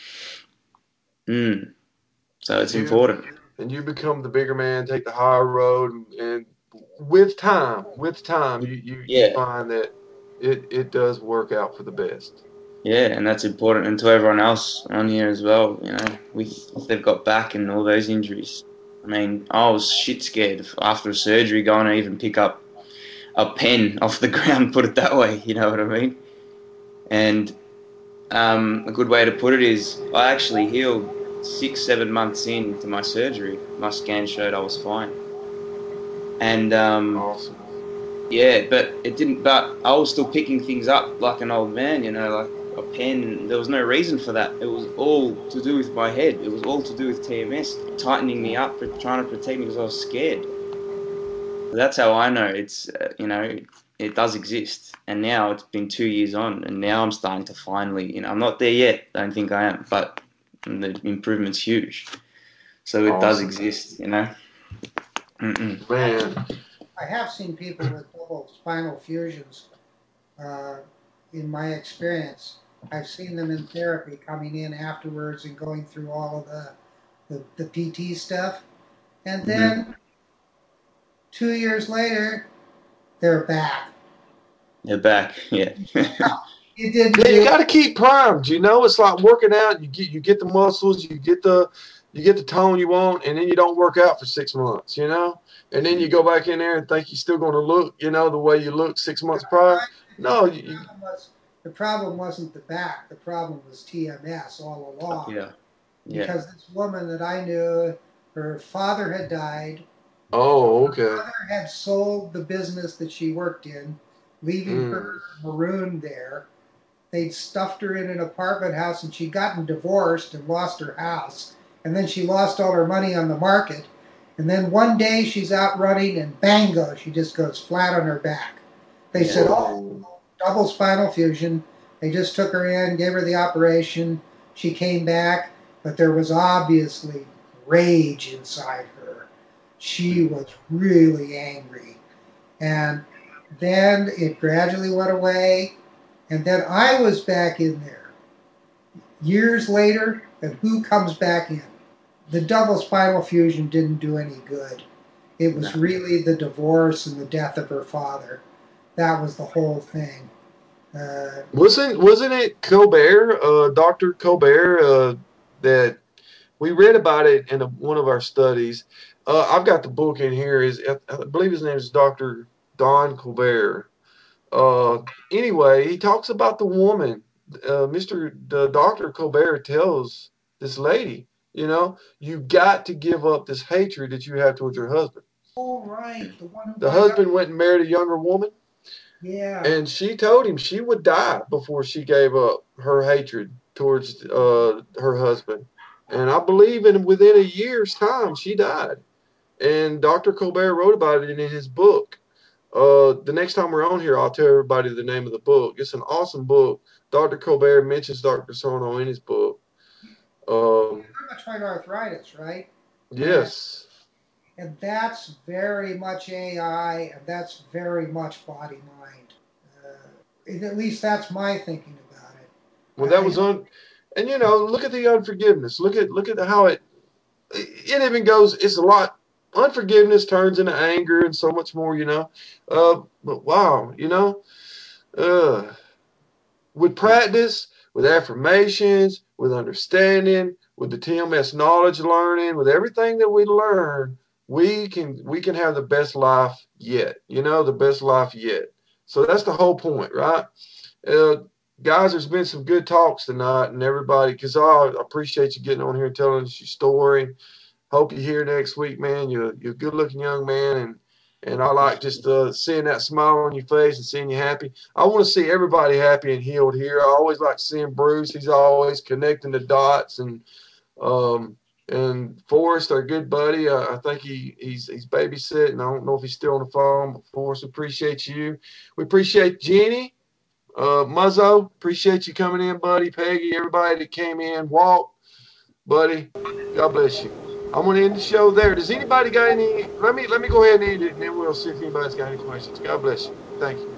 Mm. So and it's you important. and you become the bigger man, take the higher road, and, and with time, with time, you, you you Yeah, find that it it does work out for the best. yeah, and that's important. And to everyone else on here as well, you know, with if they've got back and all those injuries. I mean, I was shit scared after a surgery going to even pick up a pen off the ground. Put it that way, you know what I mean? And Um, a good way to put it is I actually healed six, seven months into my surgery. My scan showed I was fine. And um, Awesome. yeah, but it didn't, but I was still picking things up like an old man, you know, like a pen. There was no reason for that. It was all to do with my head. It was all to do with T M S tightening me up, trying to protect me because I was scared. That's how I know it's, uh, you know, it does exist. And now it's been two years on, and now I'm starting to finally, you know, I'm not there yet. I don't think I am, but the improvement's huge. So it does Awesome. exist, you know. Mm-mm. Man. I have seen people with double spinal fusions. Uh, in my experience, I've seen them in therapy coming in afterwards and going through all of the the, the P T stuff, and Mm-hmm. then two years later, they're back. They're back, yeah. it didn't Yeah, you do. got to keep primed. You know, it's like working out. You get you get the muscles, you get the you get the tone you want, and then you don't work out for six months. You know, and then you go back in there and think you're still going to look, you know, the way you looked six months prior. No, you, you problem was the problem wasn't the back. The problem was T M S all along. Yeah. Yeah. Because this woman that I knew, her father had died. oh, Her okay. mother had sold the business that she worked in, leaving Mm. her marooned there. They'd stuffed her in an apartment house, and she'd gotten divorced and lost her house. And then she lost all her money on the market. And then one day she's out running, and bango, she just goes flat on her back. They Yeah. said, oh, Whoa. double spinal fusion. They just took her in, gave her the operation. She came back, but there was obviously rage inside her. She was really angry. And then it gradually went away. And then I was back in there years later, and who comes back in? The double spinal fusion didn't do any good. It was No. really the divorce and the death of her father. That was the whole thing. Uh, Wasn't wasn't it Colbert, uh, Doctor Colbert, uh, that we read about it in a, one of our studies? Uh, I've got the book in here. Is I believe his name is Doctor Don Colbert. Uh, anyway, he talks about the woman. Uh, Mister The Doctor Colbert tells this lady, you know, you got to give up this hatred that you have towards your husband. oh, right. The one who The wanted up. husband went and married a younger woman, Yeah. and she told him she would die before she gave up her hatred towards uh, her husband. And I believe in within a year's time, she died. And Doctor Colbert wrote about it in his book. Uh, the next time we're on here, I'll tell everybody the name of the book. It's an awesome book. Doctor Colbert mentions Doctor Sarno in his book. Um, Rheumatoid arthritis, right? yes. And that's very much A I, and that's very much body mind. Uh, at least that's my thinking about it. Well, I, that I was don't, on, and you know, look at the unforgiveness. Look at look at how it. It even goes. It's a lot. Unforgiveness turns into anger and so much more. You know. Uh, but wow, you know. Uh, with practice, with affirmations, with understanding, with the T M S knowledge learning, with everything that we learn, we can we can have the best life yet. You know, the best life yet. So that's the whole point, right? Uh, guys, there's been some good talks tonight, and everybody, because I appreciate you getting on here and telling us your story. Hope you're here next week, man. You're you're a good looking young man, and and I like just uh, seeing that smile on your face and seeing you happy. I want to see everybody happy and healed here. I always like seeing Bruce. He's always connecting the dots, and um and Forrest, our good buddy. Uh, I think he he's he's babysitting. I don't know if he's still on the phone, but Forrest, appreciate you. We appreciate Jenny, uh, Muzzo. Appreciate you coming in, buddy. Peggy, everybody that came in. Walt, buddy. God bless you. I'm gonna end the show there. Does anybody got any? Let me let me go ahead and end it, and then we'll see if anybody's got any questions. God bless you. Thank you.